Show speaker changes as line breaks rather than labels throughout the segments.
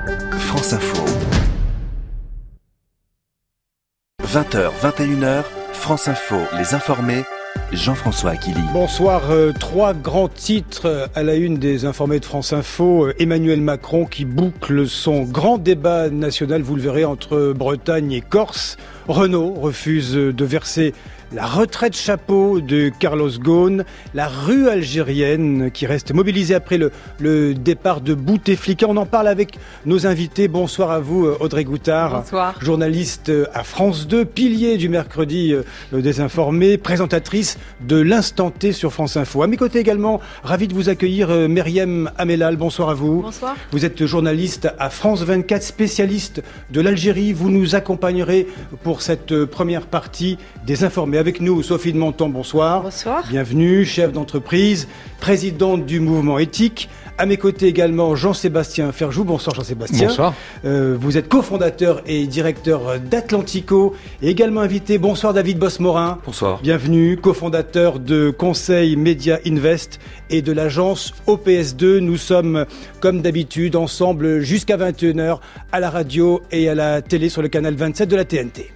France Info. 20h, 21h, France Info, les informés, Jean-François Aquili.
Bonsoir, trois grands titres à la une des informés de France Info. Emmanuel Macron qui boucle son grand débat national, vous le verrez, entre Bretagne et Corse. Renault refuse de verser la retraite chapeau de Carlos Ghosn, la rue algérienne qui reste mobilisée après le départ de Bouteflika. On en parle avec nos invités. Bonsoir à vous, Audrey Goutard.
Bonsoir. Journaliste
à France 2, pilier du mercredi des informés, présentatrice de l'Instant T sur France Info. À mes côtés également, ravi de vous accueillir, Myriam Amellal. Bonsoir à vous.
Bonsoir.
Vous êtes journaliste à France 24, spécialiste de l'Algérie. Vous nous accompagnerez pour cette première partie des informés. Avec nous, Sophie de Menton, bonsoir.
Bonsoir.
Bienvenue, chef d'entreprise, présidente du mouvement éthique. À mes côtés également, Jean-Sébastien Ferjou. Bonsoir Jean-Sébastien.
Bonsoir.
Vous êtes cofondateur et directeur d'Atlantico. Et également invité, bonsoir David Bosmorin.
Bonsoir.
Bienvenue, cofondateur de Conseil Média Invest et de l'agence OPS2. Nous sommes, comme d'habitude, ensemble jusqu'à 21h à la radio et à la télé sur le canal 27 de la TNT.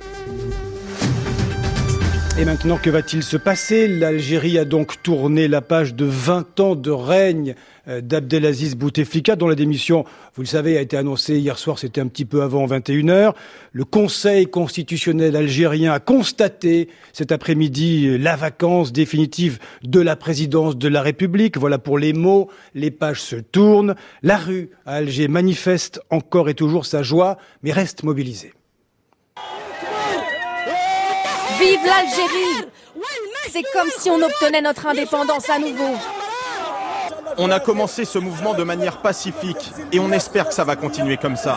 Et maintenant, que va-t-il se passer ? L'Algérie a donc tourné la page de 20 ans de règne d'Abdelaziz Bouteflika, dont la démission, vous le savez, a été annoncée hier soir, c'était un petit peu avant 21h. Le Conseil constitutionnel algérien a constaté cet après-midi la vacance définitive de la présidence de la République. Voilà pour les mots, les pages se tournent. La rue à Alger manifeste encore et toujours sa joie, mais reste mobilisée.
Vive l'Algérie! C'est comme si on obtenait notre indépendance à nouveau.
On a commencé ce mouvement de manière pacifique et on espère que ça va continuer comme ça.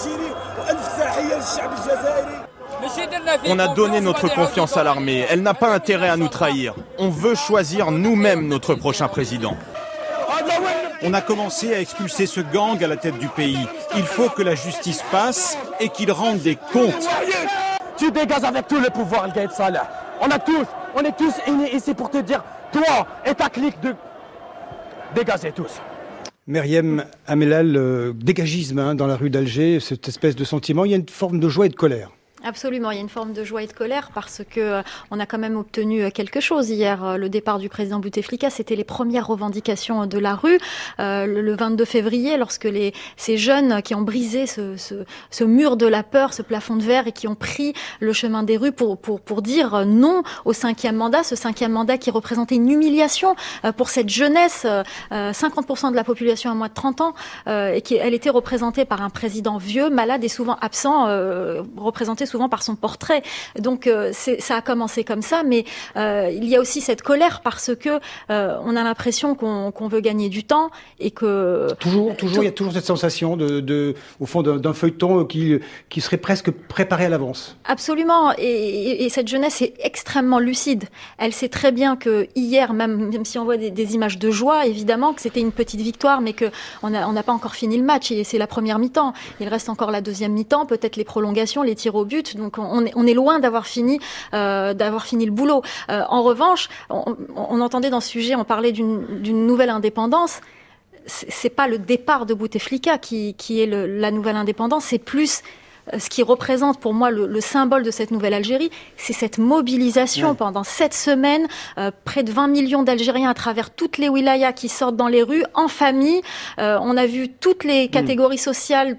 On a donné notre confiance à l'armée. Elle n'a pas intérêt à nous trahir. On veut choisir nous-mêmes notre prochain président.
On a commencé à expulser ce gang à la tête du pays. Il faut que la justice passe et qu'il rende des comptes.
Tu dégages avec tout le pouvoir, Gaïd Salah. On est tous unis ici pour te dire, toi et ta clique de... Dégagez tous.
Myriam Amellal, dégagisme dans la rue d'Alger, cette espèce de sentiment, il y a une forme de joie et de colère.
Absolument, il y a une forme de joie et de colère parce que on a quand même obtenu quelque chose hier. Le départ du président Bouteflika, c'était les premières revendications de la rue. Le 22 février, lorsque ces jeunes qui ont brisé ce mur de la peur, ce plafond de verre et qui ont pris le chemin des rues pour dire non au cinquième mandat, ce cinquième mandat qui représentait une humiliation pour cette jeunesse, 50% de la population à moins de 30 ans, et elle était représentée par un président vieux, malade et souvent absent, représenté souvent par son portrait. Donc ça a commencé comme ça, mais il y a aussi cette colère parce que on a l'impression qu'on veut gagner du temps et que
il y a toujours cette sensation au fond d'un feuilleton qui serait presque préparé à l'avance.
Absolument, et cette jeunesse est extrêmement lucide. Elle sait très bien que hier, même si on voit des images de joie, évidemment que c'était une petite victoire, mais que on n'a pas encore fini le match et c'est la première mi-temps. Il reste encore la deuxième mi-temps, peut-être les prolongations, les tirs au but. Donc on est loin d'avoir fini le boulot. En revanche, on entendait dans ce sujet, on parlait d'une nouvelle indépendance. C'est pas le départ de Bouteflika qui est la nouvelle indépendance, c'est plus ce qui représente pour moi le symbole de cette nouvelle Algérie, c'est cette mobilisation pendant 7 semaines, près de 20 millions d'Algériens à travers toutes les wilayas qui sortent dans les rues, en famille. On a vu toutes les catégories sociales,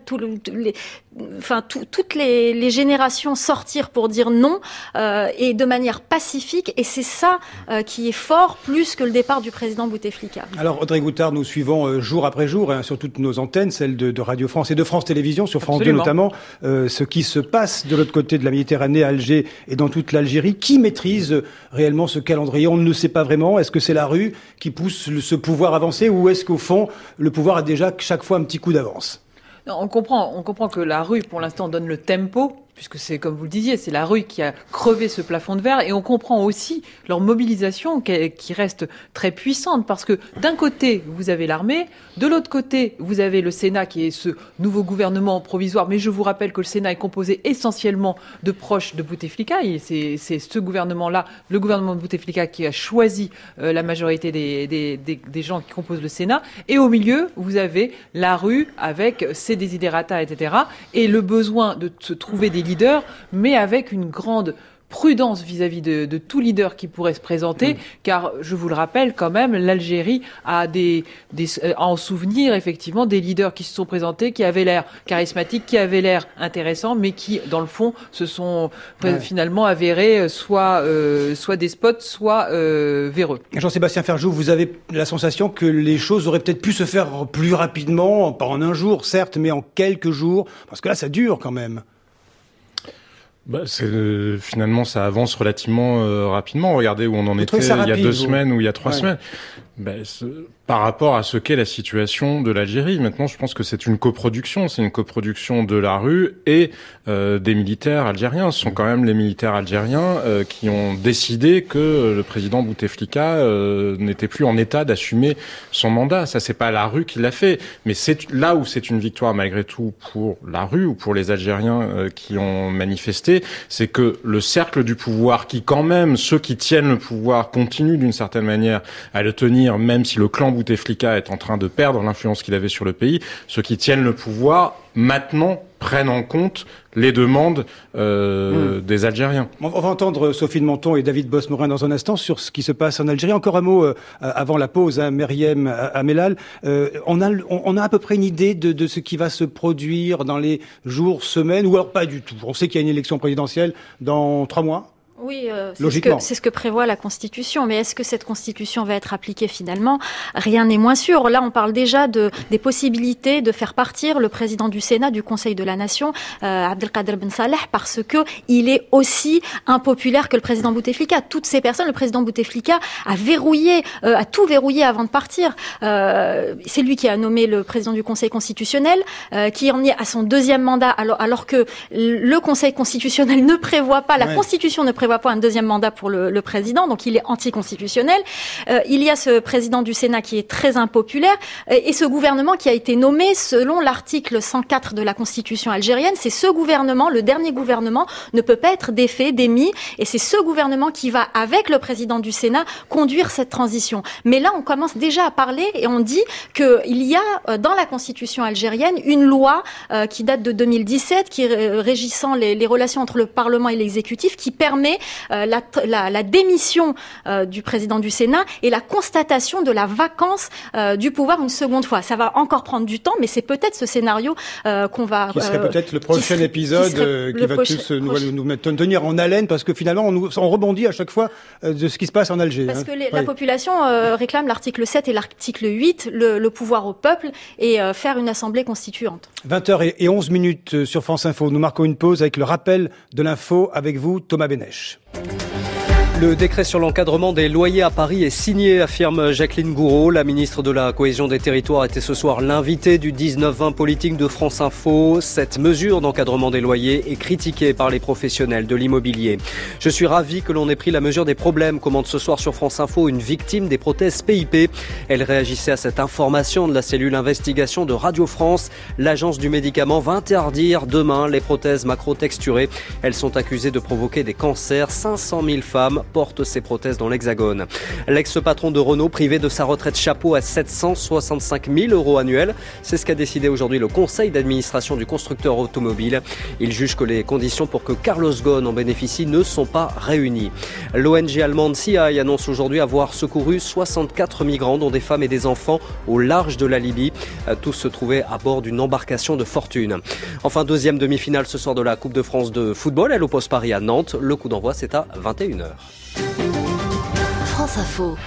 toutes les générations sortir pour dire non, et de manière pacifique. Et c'est ça qui est fort, plus que le départ du président Bouteflika.
Alors Audrey Goutard, nous suivons jour après jour, sur toutes nos antennes, celles de Radio France et de France Télévisions, sur France 2 notamment, ce qui se passe de l'autre côté de la Méditerranée, à Alger et dans toute l'Algérie. Qui maîtrise réellement ce calendrier ? On ne le sait pas vraiment. Est-ce que c'est la rue qui pousse ce pouvoir avancé, ou est-ce qu'au fond, le pouvoir a déjà chaque fois un petit coup d'avance ?
On comprend que la rue, pour l'instant, donne le tempo.
puisque c'est, comme vous le disiez, c'est la rue qui a crevé ce plafond de verre, et on comprend aussi leur mobilisation qui reste très puissante, parce que d'un côté, vous avez l'armée, de l'autre côté, vous avez le Sénat qui est ce nouveau gouvernement provisoire, mais je vous rappelle que le Sénat est composé essentiellement de proches de Bouteflika, et c'est ce gouvernement-là, le gouvernement de Bouteflika, qui a choisi la majorité des gens qui composent le Sénat, et au milieu, vous avez la rue avec ses desiderata, etc., et le besoin de se trouver des leaders, mais avec une grande prudence vis-à-vis de tout leader qui pourrait se présenter, car je vous le rappelle quand même, l'Algérie a en souvenir effectivement des leaders qui se sont présentés, qui avaient l'air charismatiques, qui avaient l'air intéressants, mais qui dans le fond se sont finalement avérés soit despotes, soit véreux.
Jean-Sébastien Ferjou, vous avez la sensation que les choses auraient peut-être pu se faire plus rapidement, pas en un jour certes, mais en quelques jours, parce que là ça dure quand même.
Finalement, ça avance relativement rapidement. Regardez où on en était il y a 2 semaines ou il y a 3 semaines. Par rapport à ce qu'est la situation de l'Algérie. Maintenant, je pense que c'est une coproduction. C'est une coproduction de la rue et des militaires algériens. Ce sont quand même les militaires algériens qui ont décidé que le président Bouteflika n'était plus en état d'assumer son mandat. Ça, c'est pas la rue qui l'a fait. Mais c'est là où c'est une victoire malgré tout pour la rue ou pour les Algériens qui ont manifesté. C'est que le cercle du pouvoir, qui quand même, ceux qui tiennent le pouvoir, continuent d'une certaine manière à le tenir, même si le clan Bouteflika est en train de perdre l'influence qu'il avait sur le pays, ceux qui tiennent le pouvoir maintenant prennent en compte les demandes des Algériens.
On va entendre Sophie de Menton et David Bosmorin dans un instant sur ce qui se passe en Algérie. Encore un mot avant la pause, Meriem Amelal. On a à peu près une idée de ce qui va se produire dans les jours, semaines, ou alors pas du tout. On sait qu'il y a une élection présidentielle dans 3 mois.
Oui, c'est ce que prévoit la Constitution. Mais est-ce que cette Constitution va être appliquée finalement ? Rien n'est moins sûr. Là, on parle déjà des possibilités de faire partir le président du Sénat, du Conseil de la Nation, Abdelkader Ben Saleh, parce que il est aussi impopulaire que le président Bouteflika. Toutes ces personnes, le président Bouteflika a tout verrouillé avant de partir. C'est lui qui a nommé le président du Conseil constitutionnel, qui en est à son 2e mandat, alors que le Conseil constitutionnel ne prévoit pas, la Constitution ne prévoit pas un 2e mandat pour le président, donc il est anticonstitutionnel. Il y a ce président du Sénat qui est très impopulaire, et ce gouvernement qui a été nommé selon l'article 104 de la Constitution algérienne. C'est ce gouvernement, le dernier gouvernement, ne peut pas être démis, et c'est ce gouvernement qui va, avec le président du Sénat, conduire cette transition. Mais là, on commence déjà à parler, et on dit qu'il y a dans la Constitution algérienne une loi qui date de 2017, qui régissant les relations entre le Parlement et l'exécutif, qui permet la démission du président du Sénat et la constatation de la vacance du pouvoir une seconde fois. Ça va encore prendre du temps, mais c'est peut-être ce scénario qu'on va...
Qui serait peut-être le prochain épisode qui va tous nous tenir en haleine, parce que finalement, on rebondit à chaque fois de ce qui se passe en Algérie.
Parce que la population réclame l'article 7 et l'article 8, le pouvoir au peuple, et faire une assemblée constituante.
20h11 sur France Info. Nous marquons une pause avec le rappel de l'info avec vous, Thomas Bénèche.
Le décret sur l'encadrement des loyers à Paris est signé, affirme Jacqueline Gouraud. La ministre de la Cohésion des Territoires était ce soir l'invitée du 19-20 politique de France Info. Cette mesure d'encadrement des loyers est critiquée par les professionnels de l'immobilier. Je suis ravi que l'on ait pris la mesure des problèmes, commente ce soir sur France Info une victime des prothèses PIP. Elle réagissait à cette information de la cellule investigation de Radio France. L'agence du médicament va interdire demain les prothèses macro-texturées. Elles sont accusées de provoquer des cancers. 500 000 femmes porte ces prothèses dans l'Hexagone. L'ex-patron de Renault privé de sa retraite chapeau à 765 000 € annuels. C'est ce qu'a décidé aujourd'hui le conseil d'administration du constructeur automobile. Il juge que les conditions pour que Carlos Ghosn en bénéficie ne sont pas réunies. L'ONG allemande CI annonce aujourd'hui avoir secouru 64 migrants, dont des femmes et des enfants, au large de la Libye. Tous se trouvaient à bord d'une embarcation de fortune. Enfin, 2e demi-finale ce soir de la Coupe de France de football. Elle oppose Paris à Nantes. Le coup d'envoi, c'est à 21h.
France Info.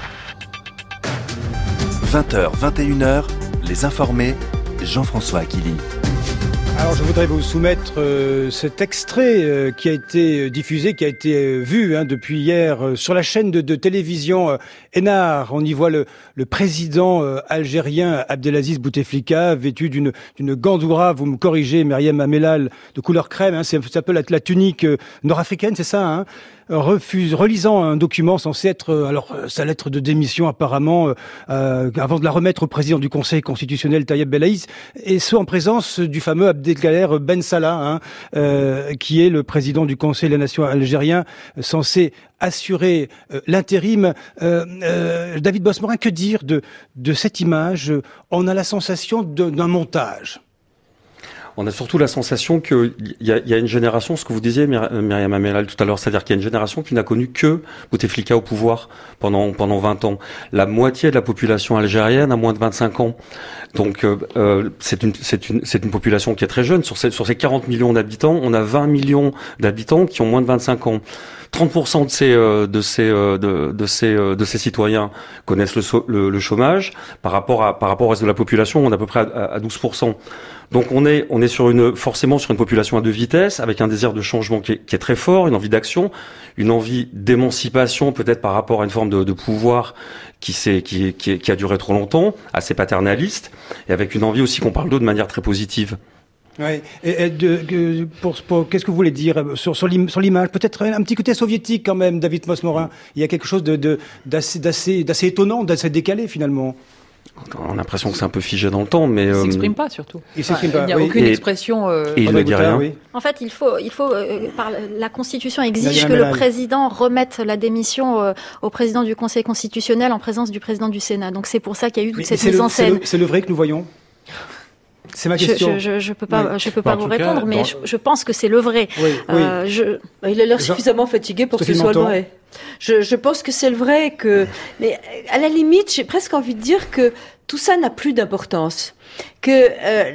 20h, 21h, les informés, Jean-François Akili.
Alors je voudrais vous soumettre cet extrait qui a été diffusé, qui a été vu depuis hier sur la chaîne de télévision Ennar. On y voit le président algérien Abdelaziz Bouteflika vêtu d'une gandoura, vous me corrigez Myriam Amellal, de couleur crème, c'est un peu la tunique nord-africaine, c'est ça, relisant un document censé être sa lettre de démission apparemment avant de la remettre au président du Conseil constitutionnel Tayeb Ben Aïs, et ce en présence du fameux Abdelkader Ben Salah qui est le président du Conseil de la Nation algérien censé assurer l'intérim. David Bosmorin, que dire de cette image? On a la sensation d'un montage.
On a surtout la sensation qu'il y a une génération, ce que vous disiez, Myriam Amellal, tout à l'heure, c'est-à-dire qu'il y a une génération qui n'a connu que Bouteflika au pouvoir pendant 20 ans. La moitié de la population algérienne a moins de 25 ans. Donc c'est une population qui est très jeune. Sur ces 40 millions d'habitants, on a 20 millions d'habitants qui ont moins de 25 ans. 30% de ces citoyens connaissent le chômage. Par rapport au reste de la population, on est à peu près à 12%. Donc on est forcément sur une population à deux vitesses, avec un désir de changement qui est très fort, une envie d'action, une envie d'émancipation peut-être par rapport à une forme de pouvoir qui a duré trop longtemps, assez paternaliste, et avec une envie aussi qu'on parle d'eux de manière très positive.
Oui. Qu'est-ce que vous voulez dire sur l'image? Peut-être un petit côté soviétique quand même, David Bosmorin. Il y a quelque chose d'assez étonnant, d'assez décalé finalement.
On a l'impression que c'est un peu figé dans le temps, mais...
Il ne s'exprime pas, surtout.
Il s'exprime pas,
il n'y a aucune expression...
Et il ne dit rien. Oui.
En fait, il faut la Constitution exige que le président remette la démission au président du Conseil constitutionnel en présence du président du Sénat. Donc c'est pour ça qu'il y a eu toute cette mise en scène.
C'est le vrai que nous voyons? C'est ma question.
Je peux pas vous répondre, mais je pense que c'est le vrai.
Oui.
Il a l'air suffisamment fatigué pour que ce soit le vrai. Je pense que c'est le vrai mais à la limite, j'ai presque envie de dire que tout ça n'a plus d'importance. Que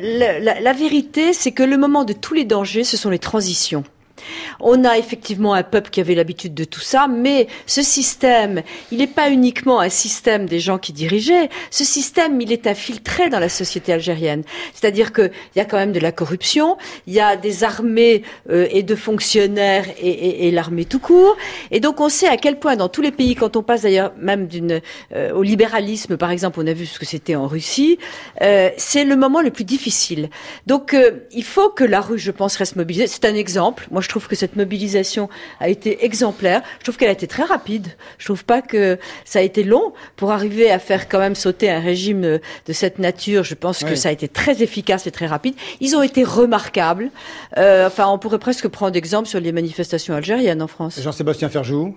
la vérité, c'est que le moment de tous les dangers, ce sont les transitions. On a effectivement un peuple qui avait l'habitude de tout ça, mais ce système, il n'est pas uniquement un système des gens qui dirigeaient. Ce système, il est infiltré dans la société algérienne. C'est-à-dire qu'il y a quand même de la corruption, il y a des armées et de fonctionnaires et l'armée tout court. Et donc on sait à quel point dans tous les pays, quand on passe d'ailleurs même au libéralisme, par exemple, on a vu ce que c'était en Russie, c'est le moment le plus difficile. Donc il faut que la rue, je pense, reste mobilisée. C'est un exemple. Moi, je trouve que cette mobilisation a été exemplaire. Je trouve qu'elle a été très rapide. Je trouve pas que ça a été long pour arriver à faire quand même sauter un régime de cette nature. Je pense que ça a été très efficace et très rapide. Ils ont été remarquables. On pourrait presque prendre d'exemple sur les manifestations algériennes en France.
Jean-Sébastien Ferjou.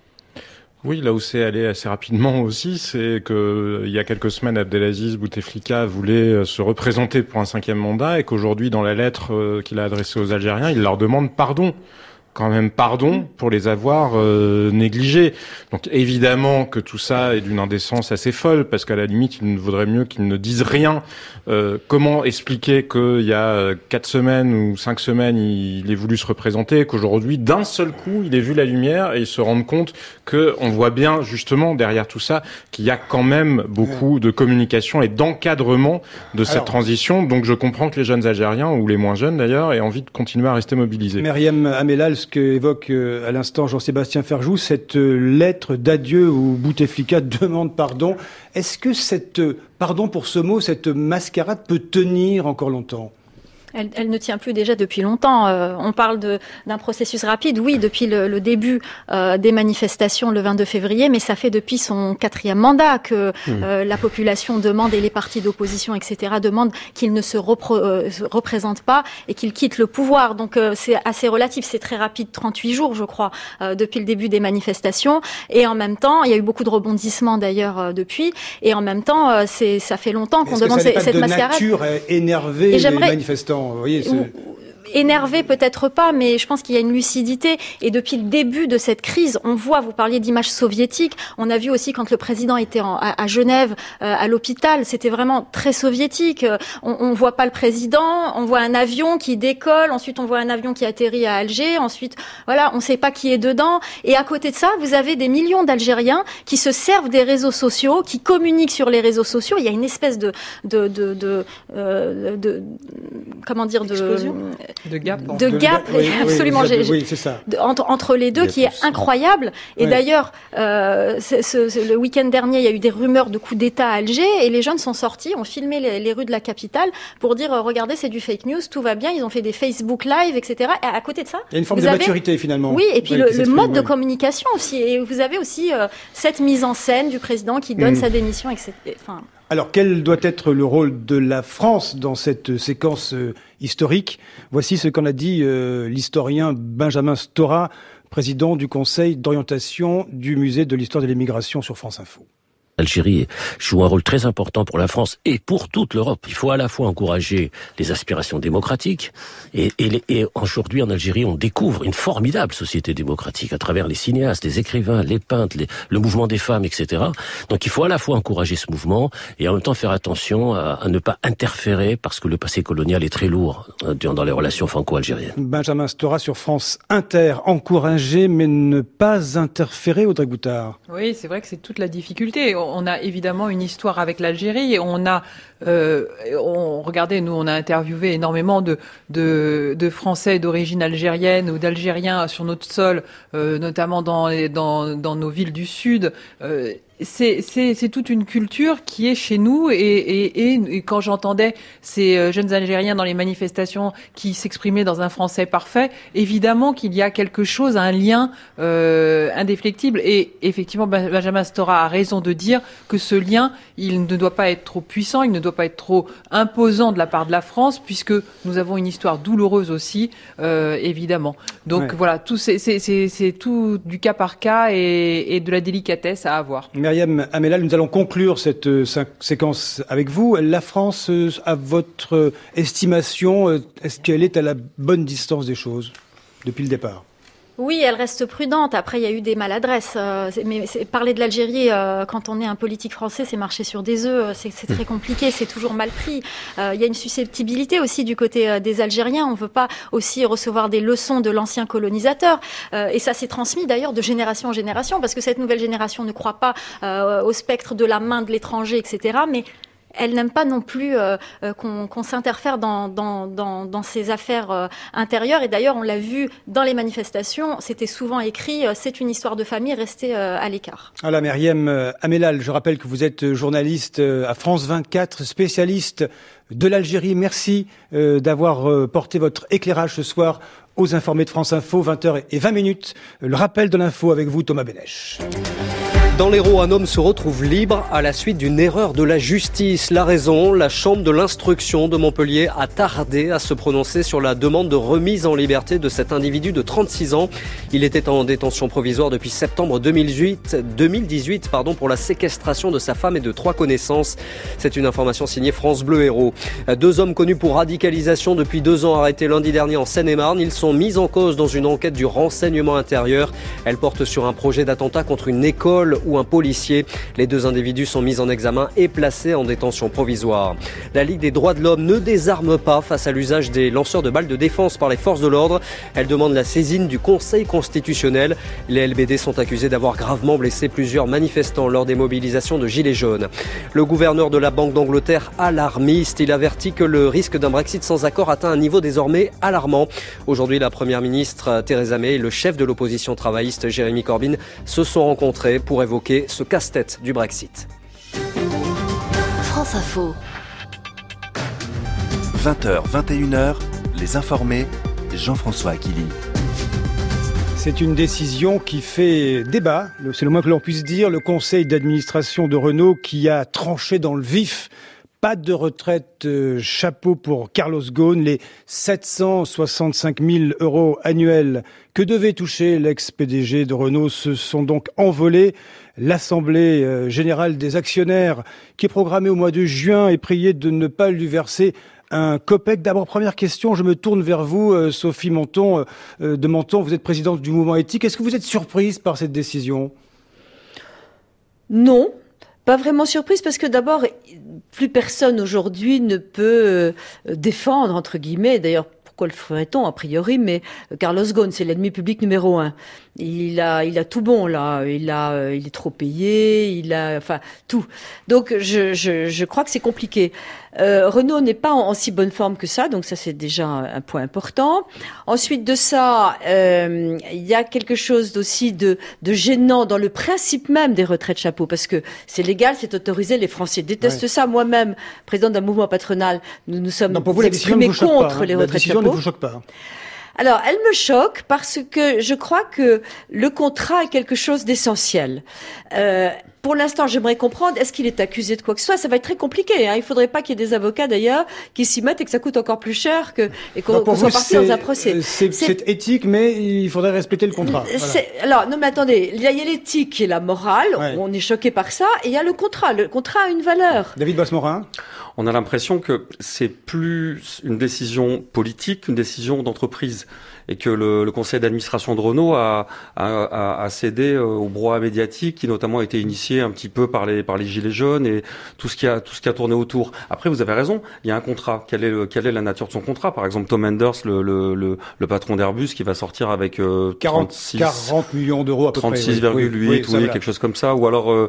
Oui, là où c'est allé assez rapidement aussi, c'est que il y a quelques semaines, Abdelaziz Bouteflika voulait se représenter pour un 5e mandat et qu'aujourd'hui, dans la lettre qu'il a adressée aux Algériens, il leur demande pardon. Quand même pardon pour les avoir négligés. Donc évidemment que tout ça est d'une indécence assez folle, parce qu'à la limite, il vaudrait mieux qu'ils ne disent rien. Comment expliquer qu'il y a 4 semaines ou 5 semaines, il ait voulu se représenter, qu'aujourd'hui, d'un seul coup, il ait vu la lumière et il se rende compte qu'on voit bien, justement, derrière tout ça, qu'il y a quand même beaucoup de communication et d'encadrement de cette transition. Donc je comprends que les jeunes Algériens, ou les moins jeunes d'ailleurs, aient envie de continuer à rester mobilisés.
Myriam Amellal, ce qu'évoque à l'instant Jean-Sébastien Ferjou, cette lettre d'adieu où Bouteflika demande pardon. Est-ce que pardon pour ce mot, cette mascarade peut tenir encore longtemps ?
Elle ne tient plus déjà depuis longtemps. On parle d'un processus rapide, oui, depuis le début des manifestations le 22 février, mais ça fait depuis son 4e mandat que la population demande, et les partis d'opposition, etc., demandent qu'il ne se représente pas et qu'il quitte le pouvoir. Donc c'est assez relatif, c'est très rapide, 38 jours, je crois, depuis le début des manifestations. Et en même temps, il y a eu beaucoup de rebondissements d'ailleurs depuis. Et en même temps, ça fait longtemps qu'on demande cette mascarade.
Est-ce que ça n'est pas de nature à énerver les manifestants?
énervé, peut-être pas, mais je pense qu'il y a une lucidité. Et depuis le début de cette crise, on voit, vous parliez d'images soviétiques, on a vu aussi quand le président était à Genève, à l'hôpital, c'était vraiment très soviétique. On voit pas le président, on voit un avion qui décolle, ensuite on voit un avion qui atterrit à Alger, ensuite, voilà, on sait pas qui est dedans. Et à côté de ça, vous avez des millions d'Algériens qui se servent des réseaux sociaux, qui communiquent sur les réseaux sociaux. Il y a une espèce de comment dire,
de gap,
oui, absolument,
oui, c'est ça.
Entre les deux, qui est incroyable. Et d'ailleurs, le week-end dernier, il y a eu des rumeurs de coup d'État à Alger, et les jeunes sont sortis, ont filmé les rues de la capitale pour dire regardez, c'est du fake news, tout va bien. Ils ont fait des Facebook Live, etc. Et à côté de ça,
il y a une forme de maturité finalement.
Oui, et puis le mode de communication aussi. Et vous avez aussi cette mise en scène du président qui donne sa démission, etc. Enfin.
Alors, quel doit être le rôle de la France dans cette séquence historique ? Voici ce qu'en a dit l'historien Benjamin Stora, président du Conseil d'orientation du Musée de l'histoire de l'immigration sur France Info.
L'Algérie joue un rôle très important pour la France et pour toute l'Europe. Il faut à la fois encourager les aspirations démocratiques et aujourd'hui en Algérie on découvre une formidable société démocratique à travers les cinéastes, les écrivains, les peintres, le mouvement des femmes, etc. Donc il faut à la fois encourager ce mouvement et en même temps faire attention à ne pas interférer parce que le passé colonial est très lourd dans les relations franco-algériennes.
Benjamin Stora sur France Inter, encourager mais ne pas interférer, Audrey Goutard.
Oui, c'est vrai que c'est toute la difficulté. On a évidemment une histoire avec l'Algérie. Regardez, nous, on a interviewé énormément de Français d'origine algérienne ou d'Algériens sur notre sol, notamment dans nos villes du Sud. C'est toute une culture qui est chez nous et quand j'entendais ces jeunes Algériens dans les manifestations qui s'exprimaient dans un français parfait, évidemment qu'il y a quelque chose, un lien indéflectible. Et effectivement, Benjamin Stora a raison de dire que ce lien, il ne doit pas être trop puissant, il ne doit pas être trop imposant de la part de la France, puisque nous avons une histoire douloureuse aussi, évidemment. Donc voilà, c'est tout du cas par cas et de la délicatesse à avoir.
Myriam Amellal, nous allons conclure cette séquence avec vous. La France, à votre estimation, est-ce qu'elle est à la bonne distance des choses depuis le départ ?
Oui, elle reste prudente. Après, il y a eu des maladresses. Mais parler de l'Algérie, quand on est un politique français, c'est marcher sur des œufs. C'est très compliqué, c'est toujours mal pris. Il y a une susceptibilité aussi du côté des Algériens. On ne veut pas aussi recevoir des leçons de l'ancien colonisateur. Et ça s'est transmis d'ailleurs de génération en génération, parce que cette nouvelle génération ne croit pas au spectre de la main de l'étranger, etc. Mais elle n'aime pas non plus qu'on s'interfère dans ses affaires intérieures. Et d'ailleurs, on l'a vu dans les manifestations, c'était souvent écrit « c'est une histoire de famille, restez à l'écart ».
Voilà, Myriam Amellal, je rappelle que vous êtes journaliste à France 24, spécialiste de l'Algérie. Merci d'avoir porté votre éclairage ce soir aux informés de France Info, 20h20. Le rappel de l'info avec vous, Thomas Benech.
Dans l'Hérault, un homme se retrouve libre à la suite d'une erreur de la justice. La raison, la chambre de l'instruction de Montpellier a tardé à se prononcer sur la demande de remise en liberté de cet individu de 36 ans. Il était en détention provisoire depuis septembre 2018 pour la séquestration de sa femme et de 3 connaissances. C'est une information signée France Bleu Hérault. 2 hommes connus pour radicalisation depuis 2 ans arrêtés lundi dernier en Seine-et-Marne. Ils sont mis en cause dans une enquête du renseignement intérieur. Elle porte sur un projet d'attentat contre une école ou un policier. Les 2 individus sont mis en examen et placés en détention provisoire. La Ligue des droits de l'homme ne désarme pas face à l'usage des lanceurs de balles de défense par les forces de l'ordre. Elle demande la saisine du Conseil constitutionnel. Les LBD sont accusés d'avoir gravement blessé plusieurs manifestants lors des mobilisations de Gilets jaunes. Le gouverneur de la Banque d'Angleterre, alarmiste, il avertit que le risque d'un Brexit sans accord atteint un niveau désormais alarmant. Aujourd'hui, la première ministre Theresa May et le chef de l'opposition travailliste Jeremy Corbyn se sont rencontrés pour évoquer ce casse-tête du Brexit.
France Info. 20h, 21h, les informés, Jean-François Akili.
C'est une décision qui fait débat, c'est le moins que l'on puisse dire. Le conseil d'administration de Renault qui a tranché dans le vif. Pas de retraite chapeau pour Carlos Ghosn. Les 765 000 € annuels que devait toucher l'ex-PDG de Renault se sont donc envolés. L'Assemblée générale des actionnaires, qui est programmée au mois de juin, est priée de ne pas lui verser un copec. D'abord, première question, je me tourne vers vous, Sophie Menton, de Menton. Vous êtes présidente du mouvement éthique. Est-ce que vous êtes surprise par cette décision ?
Non. Pas vraiment surprise parce que d'abord, plus personne aujourd'hui ne peut défendre, entre guillemets, d'ailleurs, pourquoi le ferait-on a priori, mais Carlos Ghosn, c'est l'ennemi public numéro 1. Il a tout bon là, il est trop payé, enfin tout. Donc je crois que c'est compliqué. Renault n'est pas en si bonne forme que ça, donc ça c'est déjà un point important. Ensuite de ça, il y a quelque chose aussi de gênant dans le principe même des retraites chapeau, parce que c'est légal, c'est autorisé, les Français détestent ça. Moi-même, présidente d'un mouvement patronal, nous sommes exprimés contre les retraites chapeau.
La décision ne vous choque pas.
Alors, elle me choque parce que je crois que le contrat est quelque chose d'essentiel. Pour l'instant, j'aimerais comprendre, est-ce qu'il est accusé de quoi que ce soit ? Ça va être très compliqué. Il faudrait pas qu'il y ait des avocats, d'ailleurs, qui s'y mettent et que ça coûte encore plus cher et qu'on soit parti dans un procès.
C'est éthique, mais il faudrait respecter le contrat. Voilà.
Alors, non, mais attendez, il y a l'éthique et la morale. Ouais. On est choqué par ça. Et il y a le contrat. Le contrat a une valeur.
David Boismorin.
On a l'impression que c'est plus une décision politique qu'une décision d'entreprise. Et que le conseil d'administration de Renault a cédé au brouhaha médiatique qui notamment a été initié un petit peu par les gilets jaunes et tout ce qui a tourné autour. Après, vous avez raison, il y a un contrat. Quelle est la nature de son contrat ? Par exemple, Tom Enders, le patron d'Airbus, qui va sortir avec
40 millions d'euros à peu près.
36,8 quelque chose comme ça. Ou alors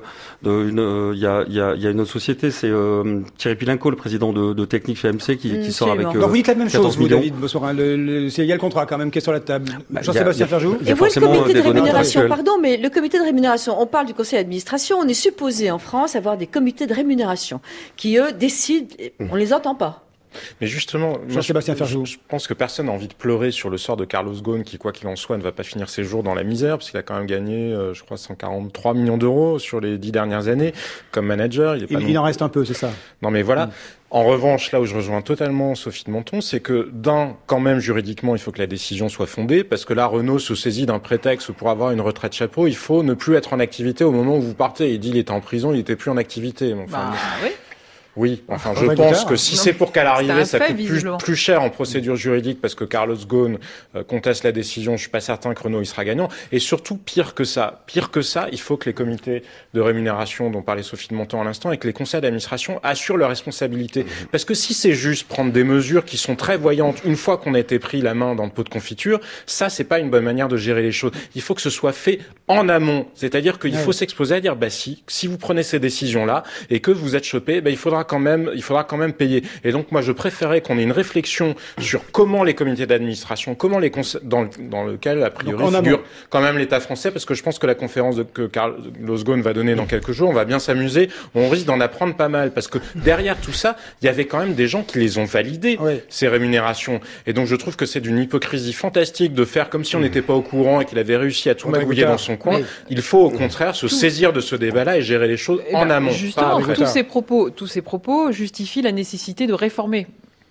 il y a une autre société, c'est Thierry Pilinco, le président de Technique FMC, qui sort avec.
Alors vous dites la même chose, vous, David Bossorin. Il y a le contrat quand même qui est sur la table. Jean-Sébastien Ferjou.
Et vous, le comité de rémunération, pardon, mais le comité de rémunération, on parle du conseil d'administration, on est supposé en France avoir des comités de rémunération qui, eux, décident, on les entend pas.
Mais justement,
Jean-Sébastien Ferjou.
Je pense que personne n'a envie de pleurer sur le sort de Carlos Ghosn qui, quoi qu'il en soit, ne va pas finir ses jours dans la misère, parce qu'il a quand même gagné, je crois, 143 millions d'euros sur les 10 dernières années comme manager.
Il en reste un peu, c'est ça.
Non, mais voilà. En revanche, là où je rejoins totalement Sophie de Menton, c'est que quand même, juridiquement, il faut que la décision soit fondée, parce que là, Renault se saisit d'un prétexte pour avoir une retraite chapeau. Il faut ne plus être en activité au moment où vous partez. Il dit il était en prison, il était plus en activité. Enfin,
oui.
Oui, enfin, je pense que si c'est pour qu'à l'arrivée, ça coûte plus cher en procédure juridique parce que Carlos Ghosn conteste la décision, je suis pas certain que Renault y sera gagnant. Et surtout, pire que ça, il faut que les comités de rémunération dont parlait Sophie de Menton à l'instant et que les conseils d'administration assurent leurs responsabilités. Parce que si c'est juste prendre des mesures qui sont très voyantes une fois qu'on a été pris la main dans le pot de confiture, ça, c'est pas une bonne manière de gérer les choses. Il faut que ce soit fait en amont. C'est-à-dire qu'il faut s'exposer à dire, si vous prenez ces décisions-là et que vous êtes chopé, il faudra quand même payer. Et donc, moi, je préférais qu'on ait une réflexion sur comment les comités d'administration, comment les dans lequel, a priori, figure quand même l'État français, parce que je pense que la conférence que Carlos Ghosn va donner dans quelques jours, on va bien s'amuser, on risque d'en apprendre pas mal, parce que derrière tout ça, il y avait quand même des gens qui les ont validés, ces rémunérations. Et donc, je trouve que c'est d'une hypocrisie fantastique de faire comme si on n'était pas au courant et qu'il avait réussi à tout magouiller dans son coin. Il faut, au contraire, se saisir de ce débat-là et gérer les choses en amont.
Justement, tous ces propos justifient la nécessité de réformer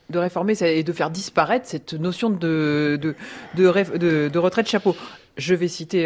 et de faire disparaître cette notion de retraite chapeau. Je vais citer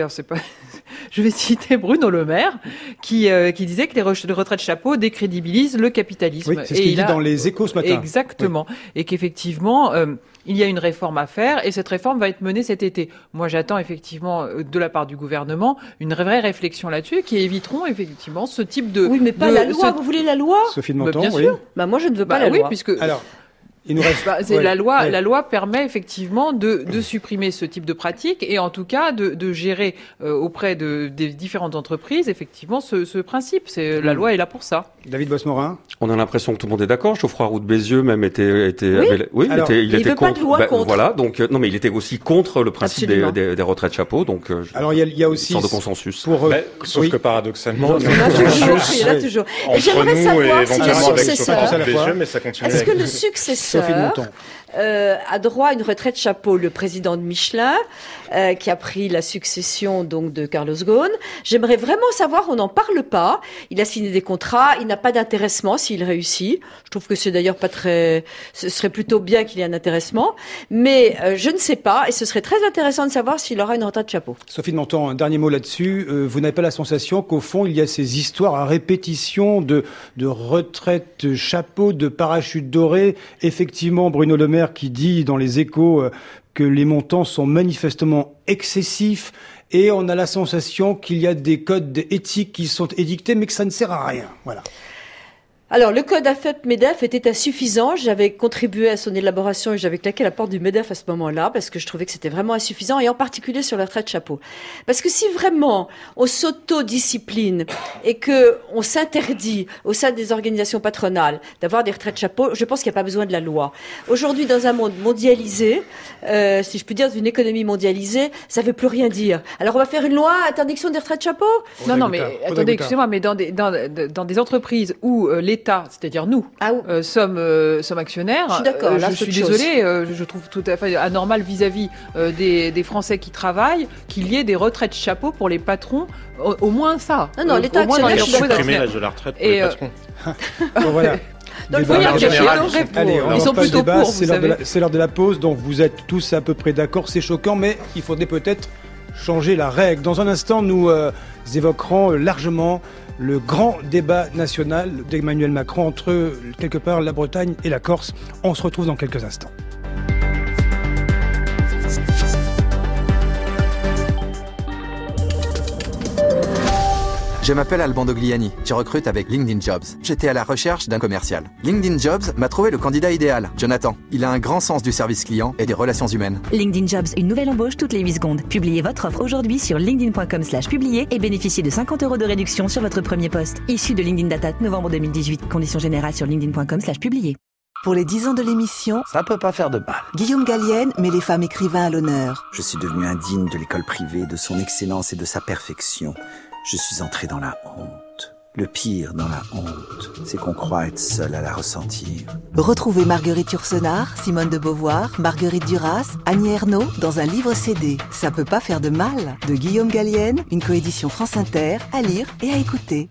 Bruno Le Maire qui disait que les retraites chapeau décrédibilisent le capitalisme.
Oui, c'est ce qu'il dit dans les Échos ce matin.
Exactement. Oui. Et qu'effectivement, il y a une réforme à faire et cette réforme va être menée cet été. Moi, j'attends effectivement de la part du gouvernement une vraie réflexion là-dessus qui éviteront effectivement ce type de...
Oui, mais pas la loi. Vous voulez la loi ?
Sophie de Menton,
bien sûr. Moi, je ne veux pas la loi.
Oui, puisque... Alors, il nous reste... La loi permet effectivement de supprimer ce type de pratique et en tout cas de gérer auprès des différentes entreprises effectivement ce principe. La loi est là pour ça.
David Boismorin.
On a l'impression que tout le monde est d'accord. Geoffroy Roux de Bézieux même était
il était
contre.
Pas de loi contre.
Voilà, donc non, mais il était aussi contre le principe des retraites chapeau. Donc
alors il y a aussi
une sorte de consensus.
Sauf que paradoxalement,
il y en a toujours. Et j'aimerais savoir si le successeur.
Mais ça continue.
Est-ce que le successeur a droit à une retraite chapeau. Le président de Michelin, qui a pris la succession donc de Carlos Ghosn. J'aimerais vraiment savoir, on n'en parle pas. Il a signé des contrats, il n'a pas d'intéressement s'il réussit. Je trouve que c'est d'ailleurs pas très... Ce serait plutôt bien qu'il y ait un intéressement. Mais je ne sais pas, et ce serait très intéressant de savoir s'il aura une retraite chapeau.
Sophie de Menton, un dernier mot là-dessus. Vous n'avez pas la sensation qu'au fond, il y a ces histoires à répétition de retraite chapeau, de parachute doré. Effectivement, Bruno Le Maire qui dit dans les Échos que les montants sont manifestement excessifs et on a la sensation qu'il y a des codes éthiques qui sont édictés mais que ça ne sert à rien. Voilà.
Alors, le code AFEP-MEDEF était insuffisant. J'avais contribué à son élaboration et j'avais claqué la porte du MEDEF à ce moment-là parce que je trouvais que c'était vraiment insuffisant et en particulier sur la retraite chapeau. Parce que si vraiment on s'autodiscipline et que on s'interdit au sein des organisations patronales d'avoir des retraites chapeau, je pense qu'il n'y a pas besoin de la loi. Aujourd'hui, dans un monde mondialisé, si je puis dire, dans une économie mondialisée, ça ne veut plus rien dire. Alors, on va faire une loi interdiction des retraites chapeau?
Non, mais attendez, excusez-moi, mais dans des entreprises où l'État, c'est-à-dire nous, sommes actionnaires.
Je suis d'accord.
Je suis désolée, je trouve tout à fait anormal vis-à-vis des Français qui travaillent qu'il y ait des retraites chapeau pour les patrons. Au moins ça.
Non, l'État actionnaire, je suis d'accord.
Supprimer l'âge de la retraite pour les patrons.
Bon, voilà.
Donc,
allez,
ils sont plutôt
débat,
pour,
c'est l'heure de la pause, donc vous êtes tous à peu près d'accord. C'est choquant, mais il faudrait peut-être changer la règle. Dans un instant, nous évoquerons largement le grand débat national d'Emmanuel Macron entre, quelque part, la Bretagne et la Corse. On se retrouve dans quelques instants.
Je m'appelle Alban Dogliani, je recrute avec LinkedIn Jobs. J'étais à la recherche d'un commercial. LinkedIn Jobs m'a trouvé le candidat idéal, Jonathan. Il a un grand sens du service client et des relations humaines.
LinkedIn Jobs, une nouvelle embauche toutes les 8 secondes. Publiez votre offre aujourd'hui sur linkedin.com/publier et bénéficiez de 50 € de réduction sur votre premier poste. Issu de LinkedIn Data, novembre 2018. Conditions générales sur linkedin.com/publier.
Pour les 10 ans de l'émission,
ça peut pas faire de mal.
Guillaume Gallienne met les femmes écrivains à l'honneur.
Je suis devenu indigne de l'école privée, de son excellence et de sa perfection. Je suis entré dans la honte. Le pire dans la honte, c'est qu'on croit être seul à la ressentir.
Retrouvez Marguerite Yourcenar, Simone de Beauvoir, Marguerite Duras, Annie Ernaux dans un livre CD. Ça peut pas faire de mal. De Guillaume Gallienne, une coédition France Inter, à lire et à écouter.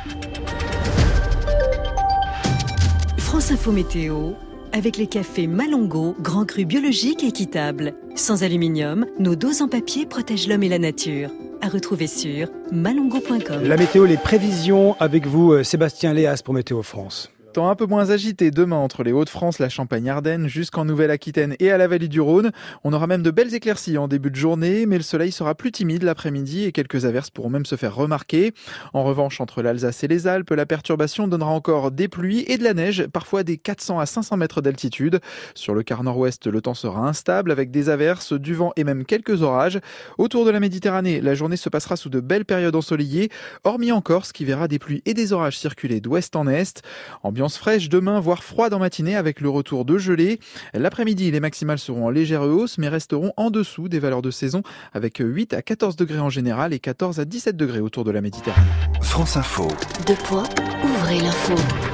France Info Météo, avec les cafés Malongo, grand cru biologique et équitable. Sans aluminium, nos doses en papier protègent l'homme et la nature. À retrouver sur malongo.com.
La météo, les prévisions avec vous, Sébastien Léas pour Météo France.
Temps un peu moins agité demain entre les Hauts-de-France, la Champagne-Ardenne, jusqu'en Nouvelle-Aquitaine et à la vallée du Rhône. On aura même de belles éclaircies en début de journée, mais le soleil sera plus timide l'après-midi et quelques averses pourront même se faire remarquer. En revanche, entre l'Alsace et les Alpes, la perturbation donnera encore des pluies et de la neige, parfois des 400 à 500 mètres d'altitude. Sur le quart nord-ouest, le temps sera instable avec des averses, du vent et même quelques orages. Autour de la Méditerranée, la journée se passera sous de belles périodes ensoleillées, hormis en Corse qui verra des pluies et des orages circuler d'ouest en est. Ambiance fraîche demain, voire froide en matinée avec le retour de gelée. L'après-midi, les maximales seront en légère hausse mais resteront en dessous des valeurs de saison avec 8 à 14 degrés en général et 14 à 17 degrés autour de la Méditerranée.
France Info.
Deux points, ouvrez l'info.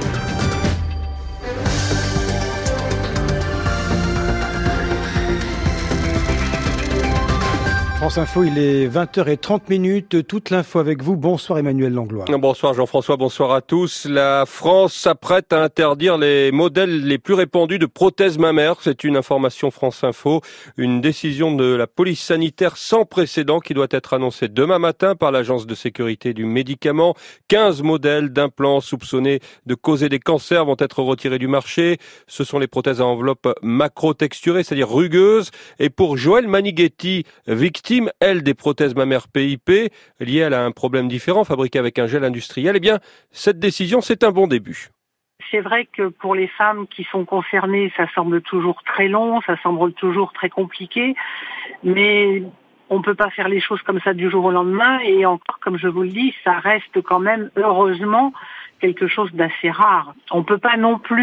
France Info, il est 20h30. Toute l'info avec vous. Bonsoir Emmanuel Langlois.
Bonsoir Jean-François, bonsoir à tous. La France s'apprête à interdire les modèles les plus répandus de prothèses mammaires. C'est une information France Info. Une décision de la police sanitaire sans précédent qui doit être annoncée demain matin par l'Agence de sécurité du médicament. 15 modèles d'implants soupçonnés de causer des cancers vont être retirés du marché. Ce sont les prothèses à enveloppe macro-texturée, c'est-à-dire rugueuses. Et pour Joëlle Manighetti, victime, elle, des prothèses mammaires PIP, liées à un problème différent, fabriqué avec un gel industriel, eh bien, cette décision, c'est un bon début.
C'est vrai que pour les femmes qui sont concernées, ça semble toujours très long, ça semble toujours très compliqué, mais on ne peut pas faire les choses comme ça du jour au lendemain, et encore, comme je vous le dis, ça reste quand même, heureusement, quelque chose d'assez rare. On ne peut pas non plus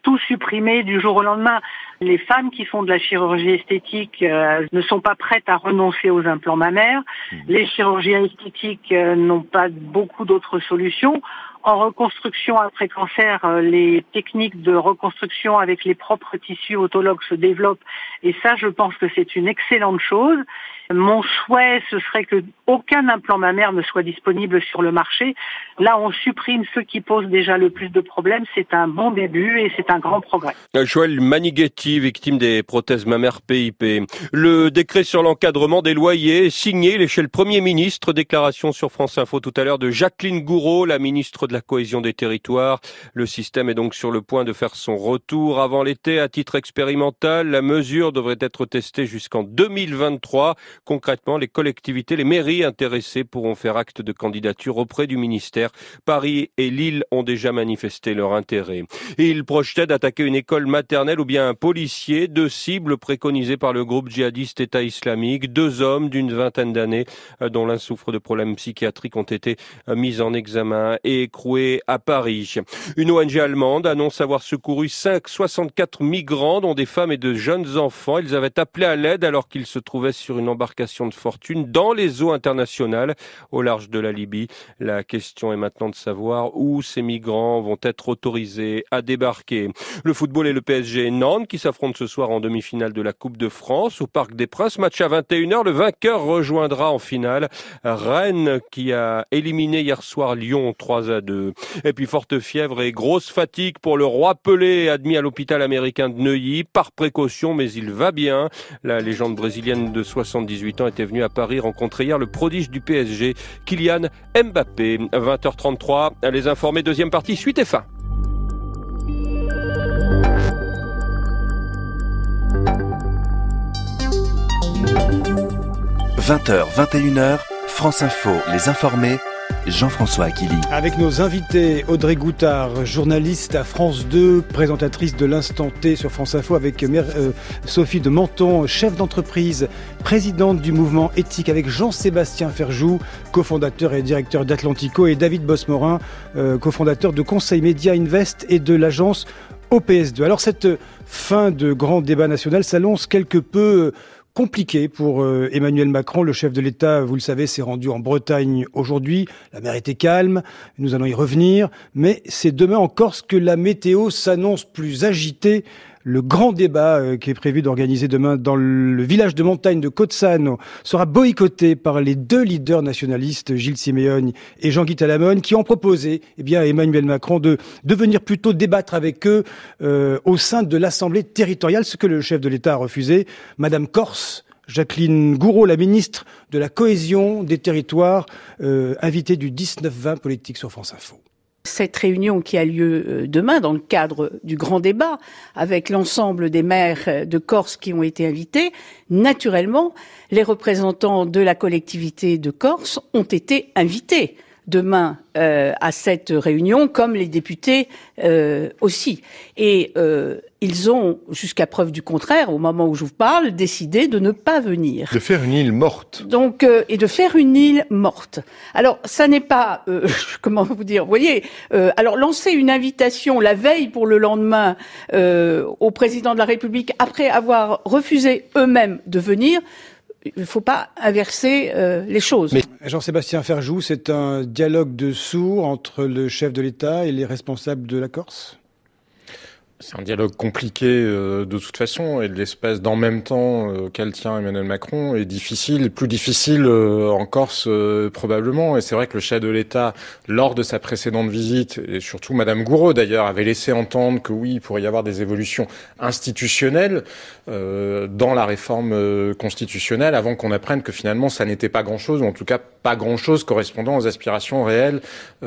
tout supprimer du jour au lendemain. Les femmes qui font de la chirurgie esthétique ne sont pas prêtes à renoncer aux implants mammaires. Les chirurgiens esthétiques n'ont pas beaucoup d'autres solutions. En reconstruction après cancer, les techniques de reconstruction avec les propres tissus autologues se développent et ça, je pense que c'est une excellente chose. Mon souhait, ce serait que aucun implant mammaire ne soit disponible sur le marché. Là, on supprime ceux qui posent déjà le plus de problèmes. C'est un bon début et c'est un grand progrès.
Joël Manighetti, victime des prothèses mammaires PIP. Le décret sur l'encadrement des loyers est signé. Il est chez le Premier ministre. Déclaration sur France Info tout à l'heure de Jacqueline Gourault, la ministre de la Cohésion des Territoires. Le système est donc sur le point de faire son retour avant l'été à titre expérimental. La mesure devrait être testée jusqu'en 2023. Concrètement, les collectivités, les mairies intéressées pourront faire acte de candidature auprès du ministère. Paris et Lille ont déjà manifesté leur intérêt. Et ils projetaient d'attaquer une école maternelle ou bien un policier. 2 cibles préconisées par le groupe djihadiste État islamique. 2 hommes d'une vingtaine d'années, dont l'un souffre de problèmes psychiatriques, ont été mis en examen et écroués à Paris. Une ONG allemande annonce avoir secouru 64 migrants, dont des femmes et de jeunes enfants. Ils avaient appelé à l'aide alors qu'ils se trouvaient sur une embarcation de fortune dans les eaux internationales au large de la Libye. La question est maintenant de savoir où ces migrants vont être autorisés à débarquer. Le football et le PSG Nantes qui s'affrontent ce soir en demi-finale de la Coupe de France au Parc des Princes. Match à 21h. Le vainqueur rejoindra en finale Rennes qui a éliminé hier soir Lyon 3-2. Et puis forte fièvre et grosse fatigue pour le Roi Pelé admis à l'hôpital américain de Neuilly par précaution, mais il va bien. La légende brésilienne de 78 ans était venu à Paris rencontrer hier le prodige du PSG, Kylian Mbappé. 20h33, les informés, deuxième partie, suite et fin.
– 20h, 21h, France Info, les informés, Jean-François Akili.
Avec nos invités, Audrey Goutard, journaliste à France 2, présentatrice de l'Instant T sur France Info, avec Sophie de Menton, chef d'entreprise, présidente du mouvement éthique, avec Jean-Sébastien Ferjou, cofondateur et directeur d'Atlantico, et David Bosmorin, cofondateur de Conseil Média Invest et de l'agence OPS2. Alors cette fin de grand débat national s'annonce quelque peu compliqué pour Emmanuel Macron. Le chef de l'État, vous le savez, s'est rendu en Bretagne aujourd'hui. La mer était calme, nous allons y revenir. Mais c'est demain en Corse que la météo s'annonce plus agitée. Le grand débat qui est prévu d'organiser demain dans le village de montagne de Cozzano sera boycotté par les 2 leaders nationalistes, Gilles Simeoni et Jean-Guy Talamone, qui ont proposé à Emmanuel Macron de venir plutôt débattre avec eux au sein de l'Assemblée territoriale, ce que le chef de l'État a refusé. Madame Corse, Jacqueline Gourault, la ministre de la Cohésion des Territoires, invitée du 19-20 politique sur France Info.
Cette réunion qui a lieu demain dans le cadre du grand débat avec l'ensemble des maires de Corse qui ont été invités, naturellement, les représentants de la collectivité de Corse ont été invités demain à cette réunion, comme les députés aussi. Et ils ont, jusqu'à preuve du contraire, au moment où je vous parle, décidé de ne pas venir.
De faire une île morte.
Donc, et de faire une île morte. Alors, ça n'est pas, comment vous dire, vous voyez, alors lancer une invitation la veille pour le lendemain au président de la République, après avoir refusé eux-mêmes de venir, il ne faut pas inverser les choses.
Mais Jean-Sébastien Ferjou, c'est un dialogue de sourds entre le chef de l'État et les responsables de la Corse ?
C'est un dialogue compliqué de toute façon, et l'espace d'en même temps qu'elle tient Emmanuel Macron est difficile, plus difficile en Corse probablement. Et c'est vrai que le chef de l'État, lors de sa précédente visite, et surtout Madame Gourault d'ailleurs, avait laissé entendre que oui, il pourrait y avoir des évolutions institutionnelles dans la réforme constitutionnelle, avant qu'on apprenne que finalement ça n'était pas grand-chose, ou en tout cas pas grand-chose correspondant aux aspirations réelles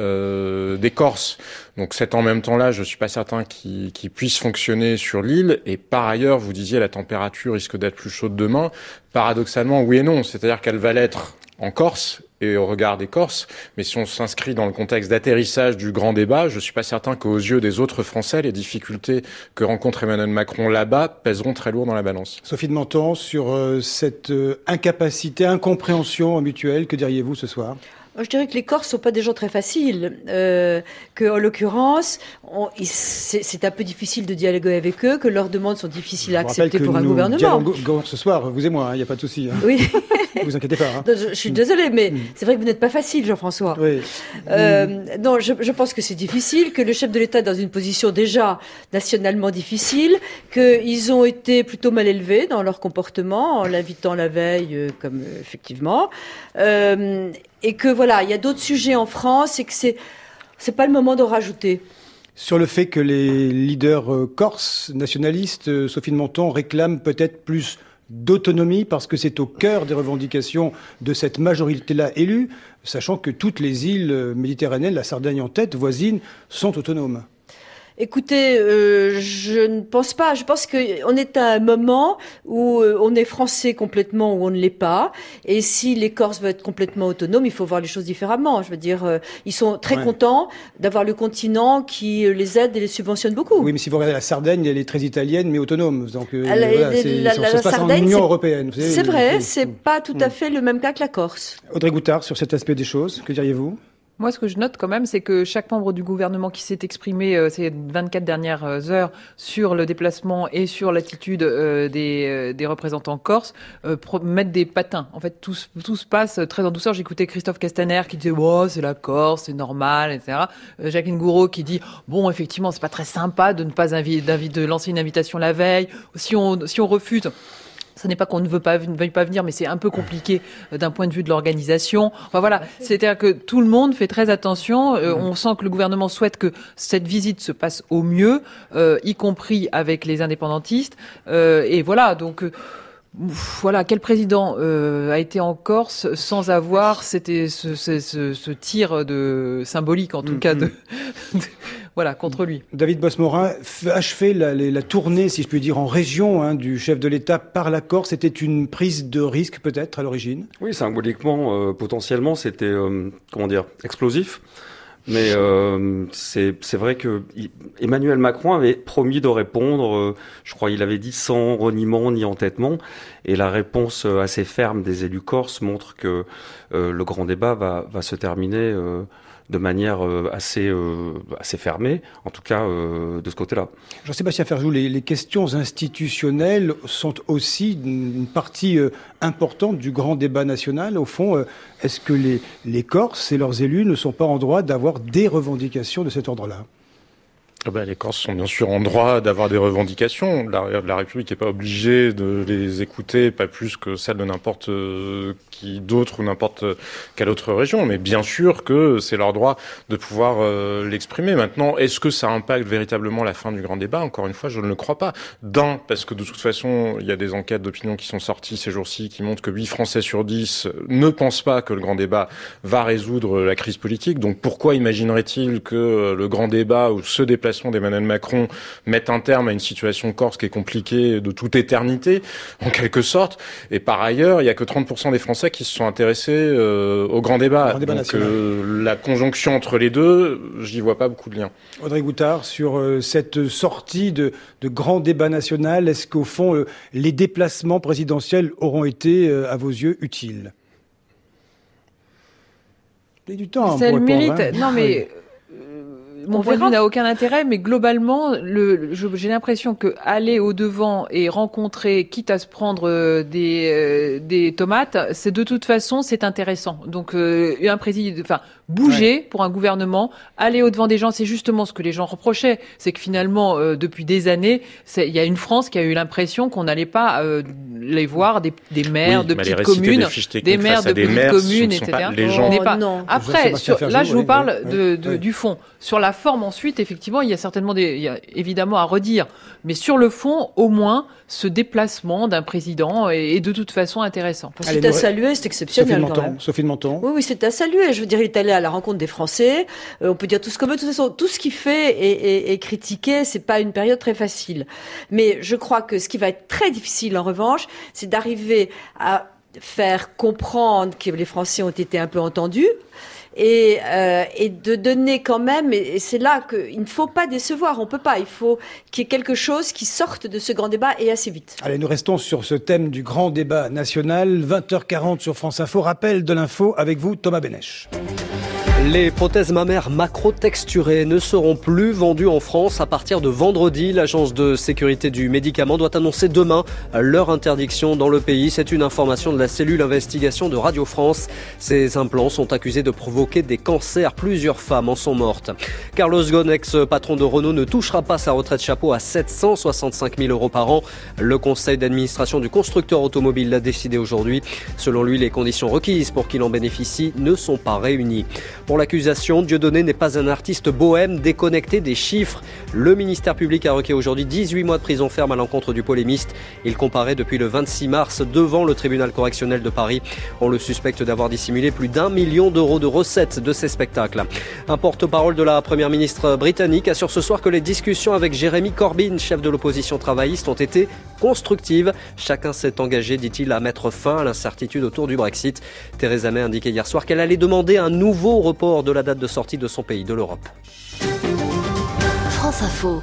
des Corses. Donc cet en même temps-là, je suis pas certain qu'il puisse fonctionner sur l'île. Et par ailleurs, vous disiez la température risque d'être plus chaude demain. Paradoxalement, oui et non. C'est-à-dire qu'elle va l'être en Corse et au regard des Corses. Mais si on s'inscrit dans le contexte d'atterrissage du grand débat, je suis pas certain qu'aux yeux des autres Français, les difficultés que rencontre Emmanuel Macron là-bas pèseront très lourd dans la balance.
Sophie de Menton, sur cette incapacité, incompréhension mutuelle, que diriez-vous ce soir ?
Je dirais que les Corses sont pas des gens très faciles, que en l'occurrence, c'est un peu difficile de dialoguer avec eux, que leurs demandes sont difficiles à accepter pour un gouvernement.
Ce soir, vous et moi, il n'y a pas de souci.
Oui.
Ne vous inquiétez pas.
Je suis désolée, mais c'est vrai que vous n'êtes pas facile, Jean-François.
Oui.
Non, je pense que c'est difficile, que le chef de l'État est dans une position déjà nationalement difficile, qu'ils ont été plutôt mal élevés dans leur comportement, en l'invitant la veille, comme effectivement. Et que voilà, il y a d'autres sujets en France et que c'est pas le moment d'en rajouter.
Sur le fait que les leaders corses nationalistes, Sophie de Menton, réclament peut-être plus d'autonomie parce que c'est au cœur des revendications de cette majorité-là élue, sachant que toutes les îles méditerranéennes, la Sardaigne en tête, voisines, sont autonomes.
Écoutez, je ne pense pas. Je pense qu'on est à un moment où on est français complètement ou on ne l'est pas. Et si les Corses veulent être complètement autonomes, il faut voir les choses différemment. Je veux dire, ils sont très contents d'avoir le continent qui les aide et les subventionne beaucoup.
Oui, mais si vous regardez la Sardaigne, elle est très italienne, mais autonome. Donc,
la
ça se passe en Union européenne.
C'est vrai, c'est pas tout à fait le même cas que la Corse.
Audrey Goutard, sur cet aspect des choses, que diriez-vous ?
Moi, ce que je note quand même, c'est que chaque membre du gouvernement qui s'est exprimé ces 24 dernières heures sur le déplacement et sur l'attitude des représentants corses mettent des patins. En fait, tout se passe très en douceur. J'écoutais Christophe Castaner qui disait « Oh, c'est la Corse, c'est normal, etc. » Jacqueline Gouraud qui dit « Bon, effectivement, c'est pas très sympa de ne pas de lancer une invitation la veille. Si on refuse... » Ce n'est pas qu'on ne veuille pas venir, mais c'est un peu compliqué d'un point de vue de l'organisation. Enfin voilà, c'est-à-dire que tout le monde fait très attention. On sent que le gouvernement souhaite que cette visite se passe au mieux, y compris avec les indépendantistes. Et voilà, donc... Voilà, quel président a été en Corse sans avoir ce tir symbolique, en tout cas, voilà, contre lui.
David Bosse-Morin, achever la tournée, si je puis dire, en région du chef de l'État par la Corse, c'était une prise de risque peut-être à l'origine ?
Oui, symboliquement, potentiellement, c'était, explosif. Mais c'est vrai que Emmanuel Macron avait promis de répondre, je crois il avait dit sans reniement ni entêtement, et la réponse assez ferme des élus corses montre que le grand débat va se terminer de manière assez fermée, en tout cas de ce côté-là.
Jean-Sébastien Ferjou, les questions institutionnelles sont aussi une partie importante du grand débat national. Au fond, est-ce que les Corses et leurs élus ne sont pas en droit d'avoir des revendications de cet ordre-là ?
Les Corses sont bien sûr en droit d'avoir des revendications. La République n'est pas obligée de les écouter, pas plus que celle de n'importe qui d'autre ou n'importe quelle autre région. Mais bien sûr que c'est leur droit de pouvoir l'exprimer. Maintenant, est-ce que ça impacte véritablement la fin du grand débat ? Encore une fois, je ne le crois pas. Parce que de toute façon, il y a des enquêtes d'opinion qui sont sorties ces jours-ci qui montrent que 8 Français sur 10 ne pensent pas que le grand débat va résoudre la crise politique. Donc pourquoi imaginerait-il que le grand débat ou ce déplacement d'Emmanuel Macron mettent un terme à une situation corse qui est compliquée de toute éternité, en quelque sorte. Et par ailleurs, il n'y a que 30% des Français qui se sont intéressés au grand débat. Donc la conjonction entre les deux, j'y vois pas beaucoup de liens.
Audrey Goutard, sur cette sortie de grand débat national, est-ce qu'au fond, les déplacements présidentiels auront été, à vos yeux, utiles ? Vous avez du temps
ça
pour
le
répondre,
mérite. Non, mais... Mon point de vue n'a aucun intérêt, mais globalement, j'ai l'impression que aller au devant et rencontrer, quitte à se prendre des tomates, c'est de toute façon c'est intéressant. Donc un président, bouger pour un gouvernement, aller au devant des gens, c'est justement ce que les gens reprochaient, c'est que finalement depuis des années, il y a une France qui a eu l'impression qu'on n'allait pas les voir des maires de petites communes, des maires de petites communes, etc.
Les gens.
Après, là je vous parle du fond. Sur la forme, ensuite, effectivement, il y a évidemment à redire. Mais sur le fond, au moins, ce déplacement d'un président est de toute façon intéressant.
C'est à saluer, c'est exceptionnel quand même.
Sophie de Menton.
Oui, c'est à saluer. Je veux dire, il est allé à la rencontre des Français. On peut dire tout ce qu'on veut. De toute façon, tout ce qu'il fait est critiqué. C'est pas une période très facile. Mais je crois que ce qui va être très difficile, en revanche, c'est d'arriver à faire comprendre que les Français ont été un peu entendus. et de donner quand même, et c'est là qu'il ne faut pas décevoir, on peut pas, il faut qu'il y ait quelque chose qui sorte de ce grand débat et assez vite.
Allez, nous restons sur ce thème du grand débat national, 20h40 sur France Info, rappel de l'info avec vous Thomas Benech.
Les prothèses mammaires macro-texturées ne seront plus vendues en France à partir de vendredi. L'Agence de sécurité du médicament doit annoncer demain leur interdiction dans le pays. C'est une information de la cellule investigation de Radio France. Ces implants sont accusés de provoquer des cancers. Plusieurs femmes en sont mortes. Carlos Ghosn, ex-patron de Renault, ne touchera pas sa retraite chapeau à 765 000 € par an. Le conseil d'administration du constructeur automobile l'a décidé aujourd'hui. Selon lui, les conditions requises pour qu'il en bénéficie ne sont pas réunies. Pour l'accusation, Dieudonné n'est pas un artiste bohème déconnecté des chiffres. Le ministère public a requis aujourd'hui 18 mois de prison ferme à l'encontre du polémiste. Il comparaît depuis le 26 mars devant le tribunal correctionnel de Paris. On le suspecte d'avoir dissimulé plus d'1 million d'euros de recettes de ses spectacles. Un porte-parole de la première ministre britannique assure ce soir que les discussions avec Jeremy Corbyn, chef de l'opposition travailliste, ont été constructives. Chacun s'est engagé, dit-il, à mettre fin à l'incertitude autour du Brexit. Theresa May indiquait hier soir qu'elle allait demander un nouveau report de la date de sortie de son pays de l'Europe.
France Info.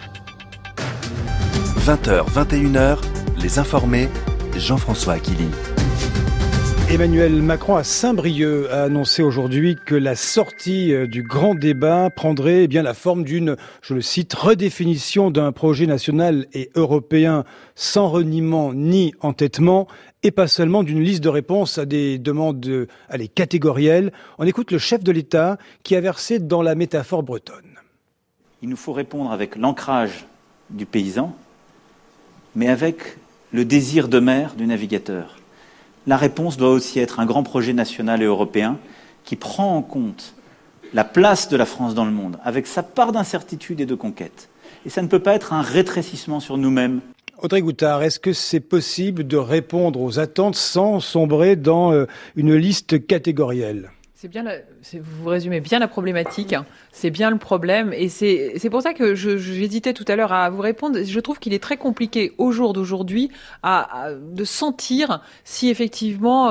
20h, 21h, les informés, Jean-François Aquili.
Emmanuel Macron à Saint-Brieuc a annoncé aujourd'hui que la sortie du grand débat prendrait bien la forme d'une, je le cite, redéfinition d'un projet national et européen sans reniement ni entêtement et pas seulement d'une liste de réponses à des demandes catégorielles. On écoute le chef de l'État qui a versé dans la métaphore bretonne.
Il nous faut répondre avec l'ancrage du paysan, mais avec le désir de mer du navigateur. La réponse doit aussi être un grand projet national et européen qui prend en compte la place de la France dans le monde, avec sa part d'incertitude et de conquête. Et ça ne peut pas être un rétrécissement sur nous-mêmes.
Audrey Goutard, est-ce que c'est possible de répondre aux attentes sans sombrer dans une liste catégorielle ?
Vous résumez bien la problématique, hein. C'est bien le problème, et c'est pour ça que j'hésitais tout à l'heure à vous répondre. Je trouve qu'il est très compliqué au jour d'aujourd'hui de sentir si effectivement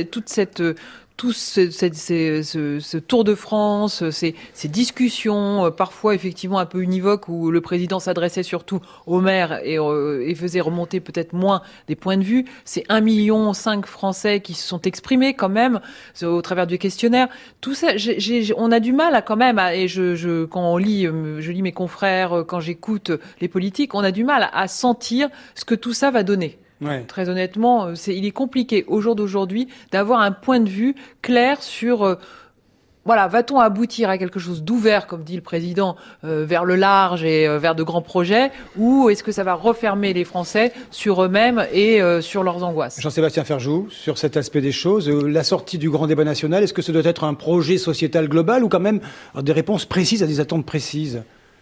tout ce Tour de France, ces discussions, parfois effectivement un peu univoques, où le président s'adressait surtout aux maires et faisait remonter peut-être moins des points de vue. C'est 1,5 million Français qui se sont exprimés quand même au travers du questionnaire. Tout ça, on a du mal et quand je lis mes confrères, quand j'écoute les politiques, on a du mal à sentir ce que tout ça va donner. Ouais. Très honnêtement, il est compliqué au jour d'aujourd'hui d'avoir un point de vue clair sur va-t-on aboutir à quelque chose d'ouvert, comme dit le président, vers le large et vers de grands projets, ou est-ce que ça va refermer les Français sur eux-mêmes et sur leurs angoisses ?
Jean-Sébastien Ferjou, sur cet aspect des choses, la sortie du grand débat national, est-ce que ce doit être un projet sociétal global ou quand même des réponses précises à des attentes précises ?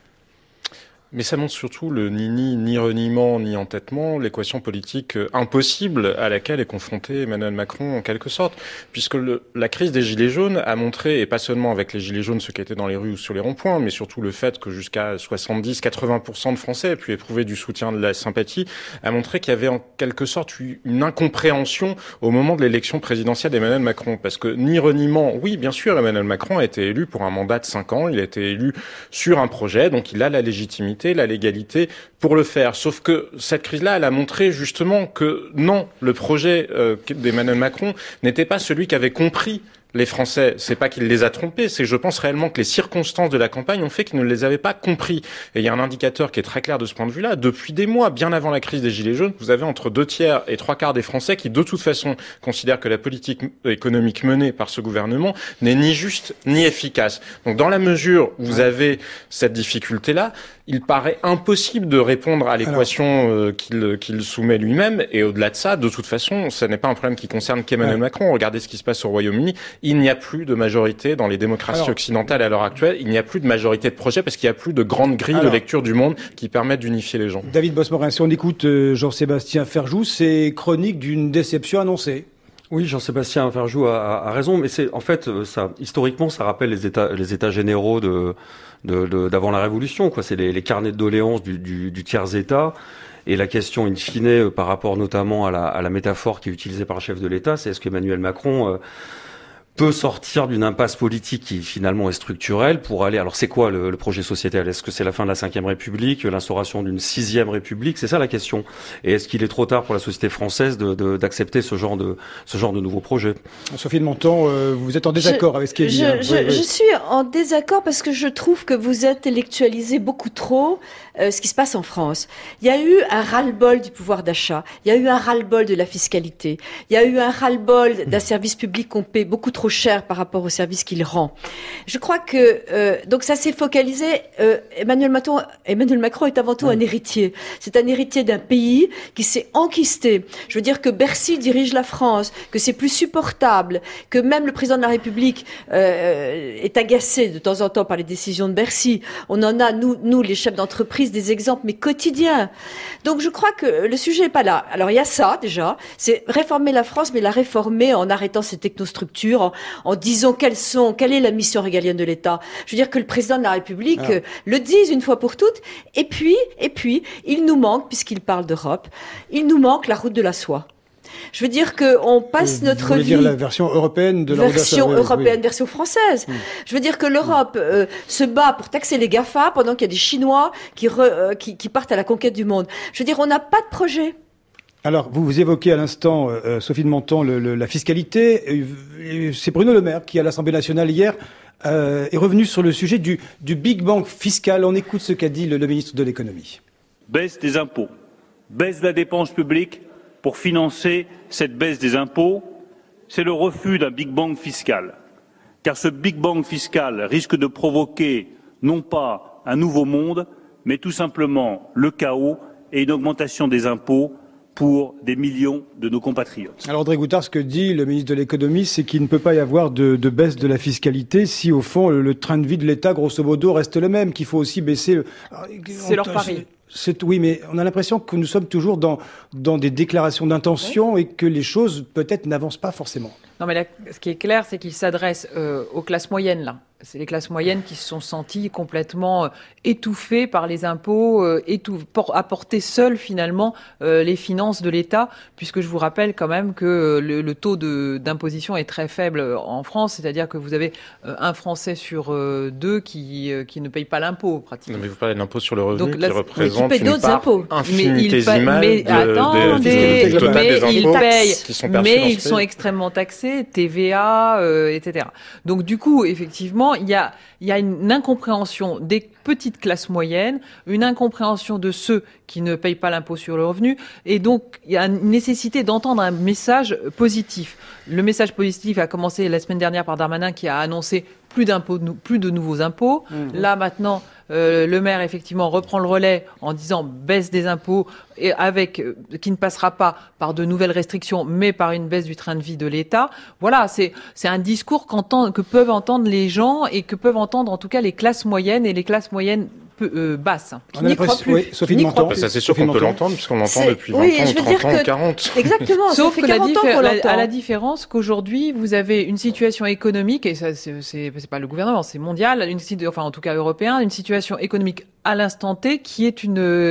Mais ça montre surtout le ni reniement, ni entêtement, l'équation politique impossible à laquelle est confronté Emmanuel Macron en quelque sorte. Puisque la crise des Gilets jaunes a montré, et pas seulement avec les Gilets jaunes, ceux qui étaient dans les rues ou sur les ronds-points, mais surtout le fait que jusqu'à 70-80% de Français aient pu éprouver du soutien, de la sympathie, a montré qu'il y avait en quelque sorte une incompréhension au moment de l'élection présidentielle d'Emmanuel Macron. Parce que ni reniement, oui, bien sûr, Emmanuel Macron a été élu pour un mandat de 5 ans, il a été élu sur un projet, donc il a la légitimité, la légalité pour le faire. Sauf que cette crise-là, elle a montré justement que non, le projet d'Emmanuel Macron n'était pas celui qu'avaient compris les Français. C'est pas qu'il les a trompés, c'est que je pense réellement que les circonstances de la campagne ont fait qu'ils ne les avaient pas compris. Et il y a un indicateur qui est très clair de ce point de vue-là. Depuis des mois, bien avant la crise des Gilets jaunes, vous avez entre 2/3 et 3/4 des Français qui, de toute façon, considèrent que la politique économique menée par ce gouvernement n'est ni juste ni efficace. Donc, dans la mesure où vous avez cette difficulté-là, il paraît impossible de répondre à l'équation qu'il soumet lui-même. Et au-delà de ça, de toute façon, ce n'est pas un problème qui concerne qu'Emmanuel Macron. Regardez ce qui se passe au Royaume-Uni. Il n'y a plus de majorité dans les démocraties occidentales à l'heure actuelle. Il n'y a plus de majorité de projet parce qu'il n'y a plus de grande grille de lecture du monde qui permettent d'unifier les gens.
David Bosmorin, si on écoute Jean-Sébastien Ferjou, c'est chronique d'une déception annoncée.
Oui, Jean-Sébastien Ferjou a raison, mais c'est en fait ça historiquement ça rappelle les états généraux d'avant la Révolution, quoi. C'est les carnets de doléances du tiers-état. Et la question in fine par rapport notamment à la métaphore qui est utilisée par le chef de l'État, c'est est-ce qu'Emmanuel Macron peut sortir d'une impasse politique qui finalement est structurelle pour aller... Alors c'est quoi le projet sociétal? Est-ce que c'est la fin de la Ve République, l'instauration d'une 6e République? C'est ça la question. Et est-ce qu'il est trop tard pour la société française d'accepter ce genre de nouveaux projets?
Sophie de Menton, vous êtes en désaccord avec ce qui est dit.
Je suis en désaccord parce que je trouve que vous intellectualisez beaucoup trop ce qui se passe en France. Il y a eu un ras-le-bol du pouvoir d'achat, il y a eu un ras-le-bol de la fiscalité, il y a eu un ras-le-bol d'un service public qu'on paie beaucoup trop cher par rapport au service qu'il rend. Je crois que donc ça s'est focalisé. Emmanuel Macron est avant tout un héritier. C'est un héritier d'un pays qui s'est enquisté. Je veux dire que Bercy dirige la France, que c'est plus supportable, que même le président de la République est agacé de temps en temps par les décisions de Bercy. On en a, nous les chefs d'entreprise, des exemples mais quotidiens. Donc je crois que le sujet n'est pas là. Alors il y a ça déjà, c'est réformer la France, mais la réformer en arrêtant ces technostructures, en disant quelle est la mission régalienne de l'État. Je veux dire que le président de la République le dise une fois pour toutes. Et puis, il nous manque, puisqu'il parle d'Europe, il nous manque la route de la soie. Je veux dire qu'on passe notre vie...
Vous voulez dire la version européenne de la
version européenne, version française. Je veux dire que l'Europe se bat pour taxer les GAFA pendant qu'il y a des Chinois qui partent à la conquête du monde. Je veux dire, on n'a pas de projet.
Alors, vous évoquez à l'instant, Sophie de Menton, la fiscalité. C'est Bruno Le Maire qui, à l'Assemblée nationale hier, est revenu sur le sujet du Big Bang fiscal. On écoute ce qu'a dit le ministre de l'économie.
Baisse des impôts, baisse de la dépense publique pour financer cette baisse des impôts. C'est le refus d'un Big Bang fiscal. Car ce Big Bang fiscal risque de provoquer non pas un nouveau monde, mais tout simplement le chaos et une augmentation des impôts pour des millions de nos compatriotes.
Alors André Goutard, ce que dit le ministre de l'économie, c'est qu'il ne peut pas y avoir de baisse de la fiscalité si au fond le train de vie de l'État, grosso modo, reste le même, qu'il faut aussi baisser...
C'est leur pari.
Oui, mais on a l'impression que nous sommes toujours dans des déclarations d'intention et que les choses peut-être n'avancent pas forcément.
Non, mais là, ce qui est clair, c'est qu'il s'adresse aux classes moyennes, là. C'est les classes moyennes qui se sont senties complètement étouffées par les impôts, apporter seules finalement les finances de l'État, puisque je vous rappelle quand même que le taux d'imposition est très faible en France, c'est-à-dire que vous avez un Français sur deux qui ne paye pas l'impôt pratiquement.
Non, mais vous parlez de l'impôt sur le revenu qui représente
une part
infinitésimale du total des impôts qui sont perçus
mais ils sont extrêmement taxés, TVA, etc. Donc du coup, effectivement, il y a une incompréhension des petites classes moyennes, une incompréhension de ceux qui ne payent pas l'impôt sur le revenu, et donc il y a une nécessité d'entendre un message positif. Le message positif a commencé la semaine dernière par Darmanin qui a annoncé plus de nouveaux impôts. Là maintenant, le maire effectivement reprend le relais en disant baisse des impôts et qui ne passera pas par de nouvelles restrictions, mais par une baisse du train de vie de l'État. Voilà, c'est un discours que peuvent entendre les gens et que peuvent entendre en tout cas les classes moyennes et les classes moyennes basse.
On a l'impression, oui, Sophie de Menton.
Ça, c'est sûr qu'on peut l'entendre, puisqu'on l'entend depuis 20 ans, 30 ans, 40.
Exactement.
Sauf que à la différence qu'aujourd'hui, vous avez une situation économique, et ça, c'est pas le gouvernement, c'est mondial, enfin, en tout cas européen, une situation économique à l'instant T qui est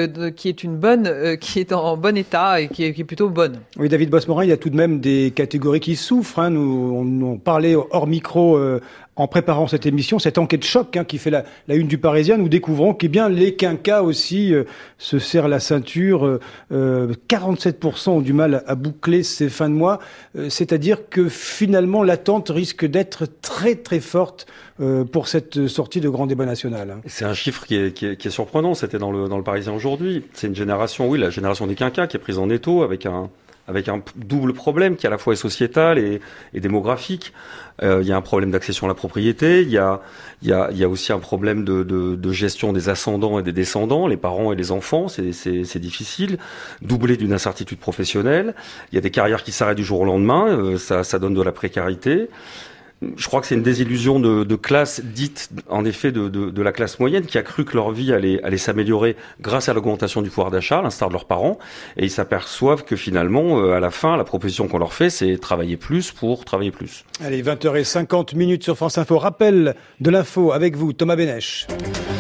en bon état et qui est plutôt bonne.
Oui, David Bossmorin, il y a tout de même des catégories qui souffrent, hein. On parlait hors micro, en préparant cette émission, cette enquête choc qui fait la une du Parisien, nous découvrons que bien les quinquas aussi se serrent la ceinture. 47% ont du mal à boucler ces fins de mois. C'est-à-dire que finalement, l'attente risque d'être très très forte pour cette sortie de grand débat national.
C'est un chiffre qui est surprenant. C'était dans le Parisien aujourd'hui. C'est une génération, la génération des quinquas qui est prise en étau avec un double problème qui à la fois est sociétal et démographique. Il y a un problème d'accession à la propriété, il y a aussi un problème de gestion des ascendants et des descendants, les parents et les enfants, c'est difficile, doublé d'une incertitude professionnelle. Il y a des carrières qui s'arrêtent du jour au lendemain, ça donne de la précarité. Je crois que c'est une désillusion de classe dite, en effet, de la classe moyenne qui a cru que leur vie allait s'améliorer grâce à l'augmentation du pouvoir d'achat, à l'instar de leurs parents. Et ils s'aperçoivent que finalement, à la fin, la proposition qu'on leur fait, c'est travailler plus pour travailler plus.
Allez, 20h50 sur France Info. Rappel de l'info avec vous, Thomas Bénèche.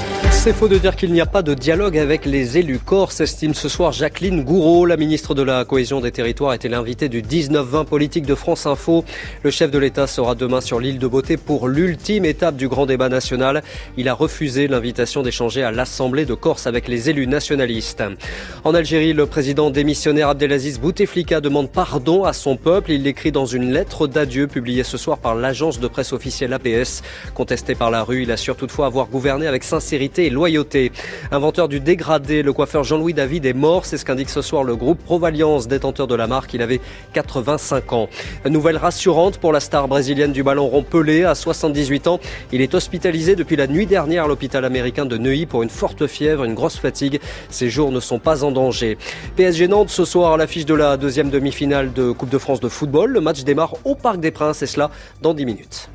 C'est faux de dire qu'il n'y a pas de dialogue avec les élus corses, estime ce soir Jacqueline Gourault. La ministre de la Cohésion des Territoires était l'invitée du 19-20 politique de France Info. Le chef de l'État sera demain sur l'île de Beauté pour l'ultime étape du grand débat national. Il a refusé l'invitation d'échanger à l'Assemblée de Corse avec les élus nationalistes. En Algérie, le président démissionnaire Abdelaziz Bouteflika demande pardon à son peuple. Il l'écrit dans une lettre d'adieu publiée ce soir par l'agence de presse officielle APS. Contesté par la rue, il assure toutefois avoir gouverné avec sincérité et loyauté. Inventeur du dégradé, le coiffeur Jean-Louis David est mort. C'est ce qu'indique ce soir le groupe Provalliance, détenteur de la marque. Il avait 85 ans. Nouvelle rassurante pour la star brésilienne du ballon rond Pelé. À 78 ans, il est hospitalisé depuis la nuit dernière à l'hôpital américain de Neuilly pour une forte fièvre, une grosse fatigue. Ses jours ne sont pas en danger. PSG Nantes ce soir à l'affiche de la deuxième demi-finale de Coupe de France de football. Le match démarre au Parc des Princes et cela dans 10 minutes.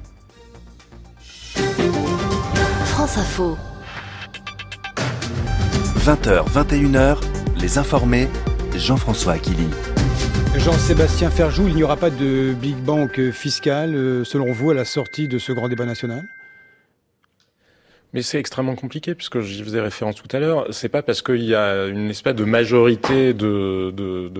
France Info.
20h, 21h, les informés, Jean-François Aquili.
Jean-Sébastien Ferjou, il n'y aura pas de Big Bang fiscal, selon vous, à la sortie de ce grand débat national ?
Mais c'est extrêmement compliqué, puisque j'y faisais référence tout à l'heure. C'est pas parce qu'il y a une espèce de majorité de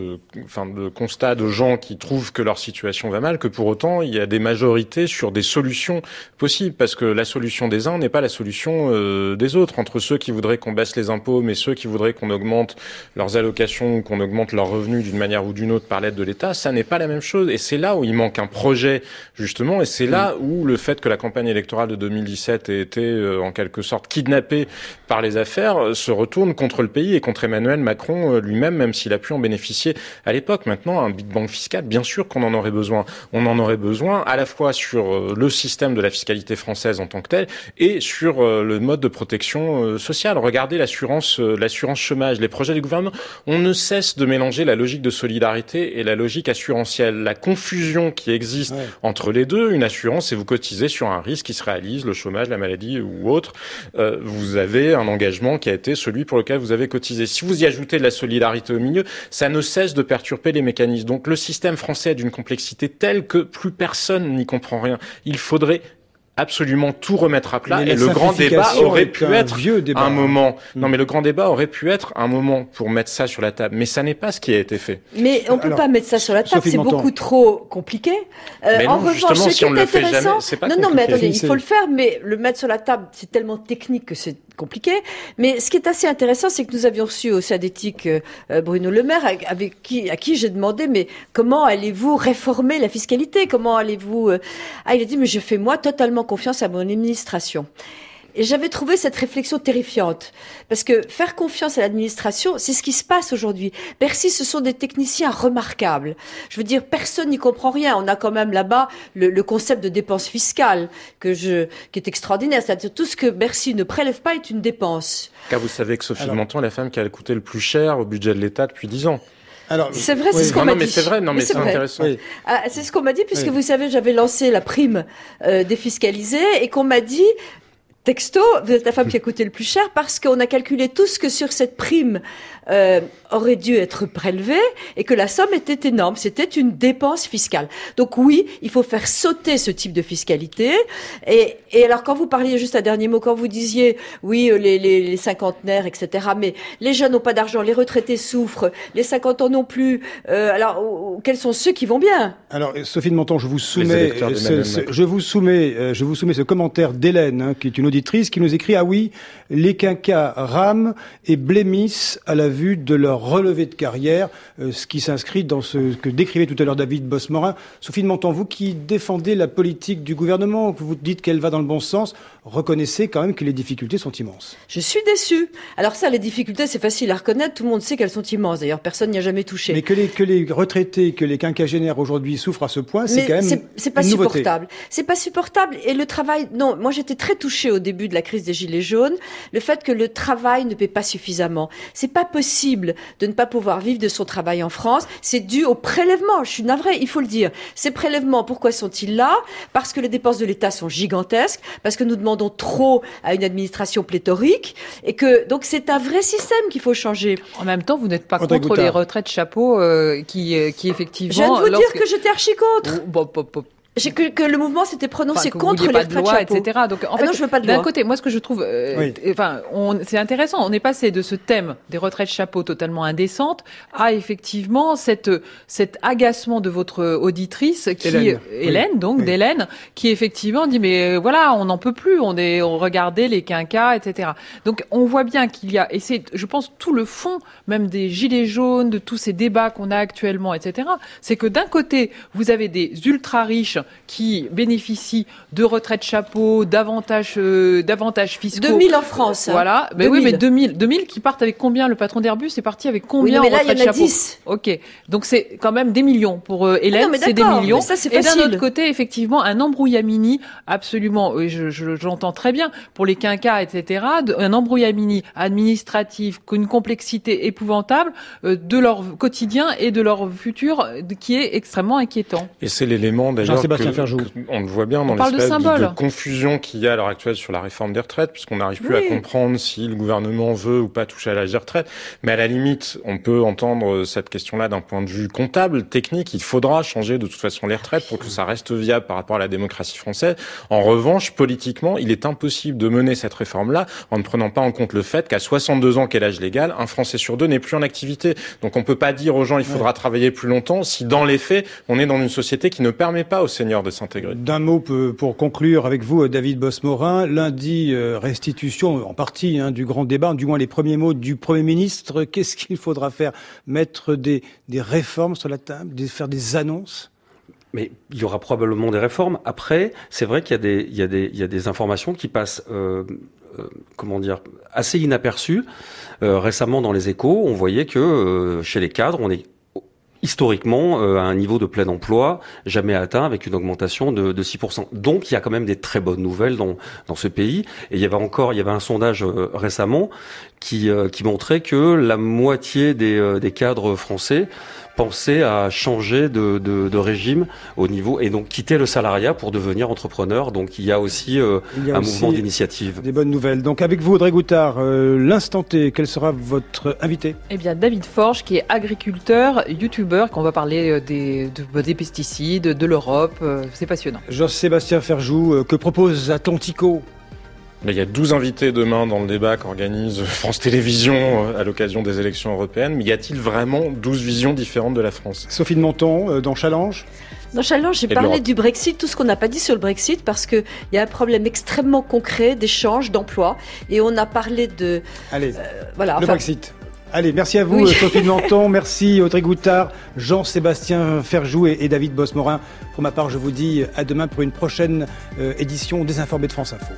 constats de gens qui trouvent que leur situation va mal, que pour autant, il y a des majorités sur des solutions possibles. Parce que la solution des uns n'est pas la solution des autres. Entre ceux qui voudraient qu'on baisse les impôts, mais ceux qui voudraient qu'on augmente leurs allocations ou qu'on augmente leurs revenus d'une manière ou d'une autre par l'aide de l'État, ça n'est pas la même chose. Et c'est là où il manque un projet, justement. Et c'est là où le fait que la campagne électorale de 2017 ait été en quelque sorte kidnappé par les affaires, se retourne contre le pays et contre Emmanuel Macron lui-même, même s'il a pu en bénéficier à l'époque. Maintenant, un Big Bang fiscal, bien sûr qu'on en aurait besoin. On en aurait besoin à la fois sur le système de la fiscalité française en tant que tel et sur le mode de protection sociale. Regardez l'assurance chômage, les projets du gouvernement. On ne cesse de mélanger la logique de solidarité et la logique assurantielle. La confusion qui existe entre les deux, une assurance, c'est vous cotisez sur un risque qui se réalise, le chômage, la maladie ou autre. Vous avez un engagement qui a été celui pour lequel vous avez cotisé. Si vous y ajoutez de la solidarité au milieu, ça ne cesse de perturber les mécanismes. Donc le système français est d'une complexité telle que plus personne n'y comprend rien. Il faudrait absolument tout remettre à plat et le grand débat aurait pu être un moment. Non, mais le grand débat aurait pu être un moment pour mettre ça sur la table. Mais ça n'est pas ce qui a été fait.
Mais on peut pas mettre ça sur la table, c'est beaucoup trop compliqué.
Mais non, en revanche, ce qui est intéressant, c'est pas compliqué.
Non, mais attendez, il faut le faire, mais le mettre sur la table, c'est tellement technique que c'est compliqué. Mais ce qui est assez intéressant, c'est que nous avions reçu au Sadétique Bruno Le Maire, à qui j'ai demandé, mais comment allez-vous réformer la fiscalité? Comment allez-vous... il a dit, mais je fais moi totalement confiance à mon administration. Et j'avais trouvé cette réflexion terrifiante. Parce que faire confiance à l'administration, c'est ce qui se passe aujourd'hui. Bercy, ce sont des techniciens remarquables. Je veux dire, personne n'y comprend rien. On a quand même là-bas le concept de dépense fiscale qui est extraordinaire. C'est-à-dire tout ce que Bercy ne prélève pas est une dépense.
Car vous savez que Sophie Menton est la femme qui a coûté le plus cher au budget de l'État depuis 10 ans.
Alors, c'est vrai, c'est ce qu'on m'a dit.
Mais c'est vrai, c'est intéressant. Oui.
C'est ce qu'on m'a dit, puisque vous savez, j'avais lancé la prime défiscalisée et qu'on m'a dit, texto, vous êtes la femme qui a coûté le plus cher parce qu'on a calculé tout ce que sur cette prime aurait dû être prélevé et que la somme était énorme. C'était une dépense fiscale. Donc oui, il faut faire sauter ce type de fiscalité. Et alors, quand vous parliez, juste un dernier mot, quand vous disiez, oui, les cinquantenaires, etc., mais les jeunes n'ont pas d'argent, les retraités souffrent, les 50 ans non plus. Alors, quels sont ceux qui vont bien?
Alors, Sophie de Menton, je vous soumets ce commentaire d'Hélène, qui est une auditrice, qui nous écrit, ah oui, les quinquas rament et blêmissent à la vue de leur relevé de carrière, ce qui s'inscrit dans ce que décrivait tout à l'heure David Bosmorin. Sophie de Menton, vous qui défendez la politique du gouvernement, que vous dites qu'elle va dans le bon sens, reconnaissez quand même que les difficultés sont immenses.
Je suis déçue. Alors ça, les difficultés, c'est facile à reconnaître, tout le monde sait qu'elles sont immenses. D'ailleurs, personne n'y a jamais touché.
Mais que les retraités, que les quinquagénaires aujourd'hui souffrent à ce point, c'est quand même
c'est pas supportable. C'est pas supportable. Et le travail, non, moi j'étais très touchée au début de la crise des Gilets jaunes, le fait que le travail ne paie pas suffisamment. C'est pas possible de ne pas pouvoir vivre de son travail en France. C'est dû au prélèvement. Je suis navrée, il faut le dire. Ces prélèvements, pourquoi sont-ils là? Parce que les dépenses de l'État sont gigantesques, parce que nous demandons trop à une administration pléthorique, et que donc c'est un vrai système qu'il faut changer.
En même temps, vous n'êtes pas contre les retraites chapeau qui effectivement...
Je viens de vous dire que j'étais archi contre. Que le mouvement s'était prononcé contre les
pas
retraites
de loi,
chapeau.
etc. Donc, en fait,
non, je veux pas de loi.
D'un côté, moi, ce que je trouve, c'est intéressant. On est passé de ce thème des retraites chapeau totalement indécentes à effectivement cet agacement de votre auditrice, d'Hélène, qui effectivement dit mais voilà, on n'en peut plus. On regardait les quinquas, etc. Donc, on voit bien qu'il y a, et c'est, je pense, tout le fond même des gilets jaunes, de tous ces débats qu'on a actuellement, etc. C'est que d'un côté, vous avez des ultra riches qui bénéficient de retraites chapeau, d'avantages fiscaux.
2000 en France.
Voilà. Ben oui, mais 2000 qui partent avec combien? Le patron d'Airbus est parti avec combien en retraite chapeau?
10.
Ok. Donc c'est quand même des millions. Pour Hélène, c'est des millions.
Mais ça, c'est
et
facile.
d'un autre côté, effectivement, un embrouillamini absolument, j'entends très bien, pour les quinquas, etc., un embrouillamini administratif, qu'une complexité épouvantable de leur quotidien et de leur futur qui est extrêmement inquiétant.
Et c'est l'élément d'ailleurs on le voit bien dans l'espèce de confusion qu'il y a à l'heure actuelle sur la réforme des retraites, puisqu'on n'arrive plus à comprendre si le gouvernement veut ou pas toucher à l'âge des retraites. Mais à la limite, on peut entendre cette question-là d'un point de vue comptable, technique. Il faudra changer de toute façon les retraites pour que ça reste viable par rapport à la démocratie française. En revanche, politiquement, il est impossible de mener cette réforme-là en ne prenant pas en compte le fait qu'à 62 ans, qu'est l'âge légal, un Français sur deux n'est plus en activité. Donc on peut pas dire aux gens il faudra travailler plus longtemps si dans les faits, on est dans une société qui ne permet pas aux seniors de s'intégrer.
D'un mot pour conclure avec vous, David Bosmorin, lundi, restitution en partie du grand débat, du moins les premiers mots du Premier ministre. Qu'est-ce qu'il faudra faire? Mettre des réformes sur la table, faire des annonces?
Mais il y aura probablement des réformes. Après, c'est vrai qu'il y a des informations qui passent assez inaperçues. Récemment, dans les Échos, on voyait que chez les cadres, on est historiquement à un niveau de plein emploi jamais atteint, avec une augmentation de 6%. Donc il y a quand même des très bonnes nouvelles dans ce pays. Et il y avait un sondage récemment qui montrait que la moitié des cadres français pensaient à changer de régime au niveau, et donc quitter le salariat pour devenir entrepreneur. Donc il y a aussi un mouvement d'initiative.
Des bonnes nouvelles. Donc avec vous, Audrey Goutard, l'instant T, quel sera votre invité?
Eh bien, David Forge, qui est agriculteur, youtubeur, qu'on va parler des pesticides, de l'Europe. C'est passionnant.
Jean-Sébastien Ferjou, que propose Atlantico?
Il y a 12 invités demain dans le débat qu'organise France Télévisions à l'occasion des élections européennes. Mais y a-t-il vraiment 12 visions différentes de la France?
Sophie de Menton, dans Challenge?
Dans Challenge, j'ai parlé du Brexit, tout ce qu'on n'a pas dit sur le Brexit, parce qu'il y a un problème extrêmement concret d'échange, d'emploi. Et on a parlé de...
Brexit. Allez, merci à vous, Sophie de Menton, merci Audrey Goutard, Jean-Sébastien Ferjou et David Bosmorin. Pour ma part, je vous dis à demain pour une prochaine édition des Informés de France Info.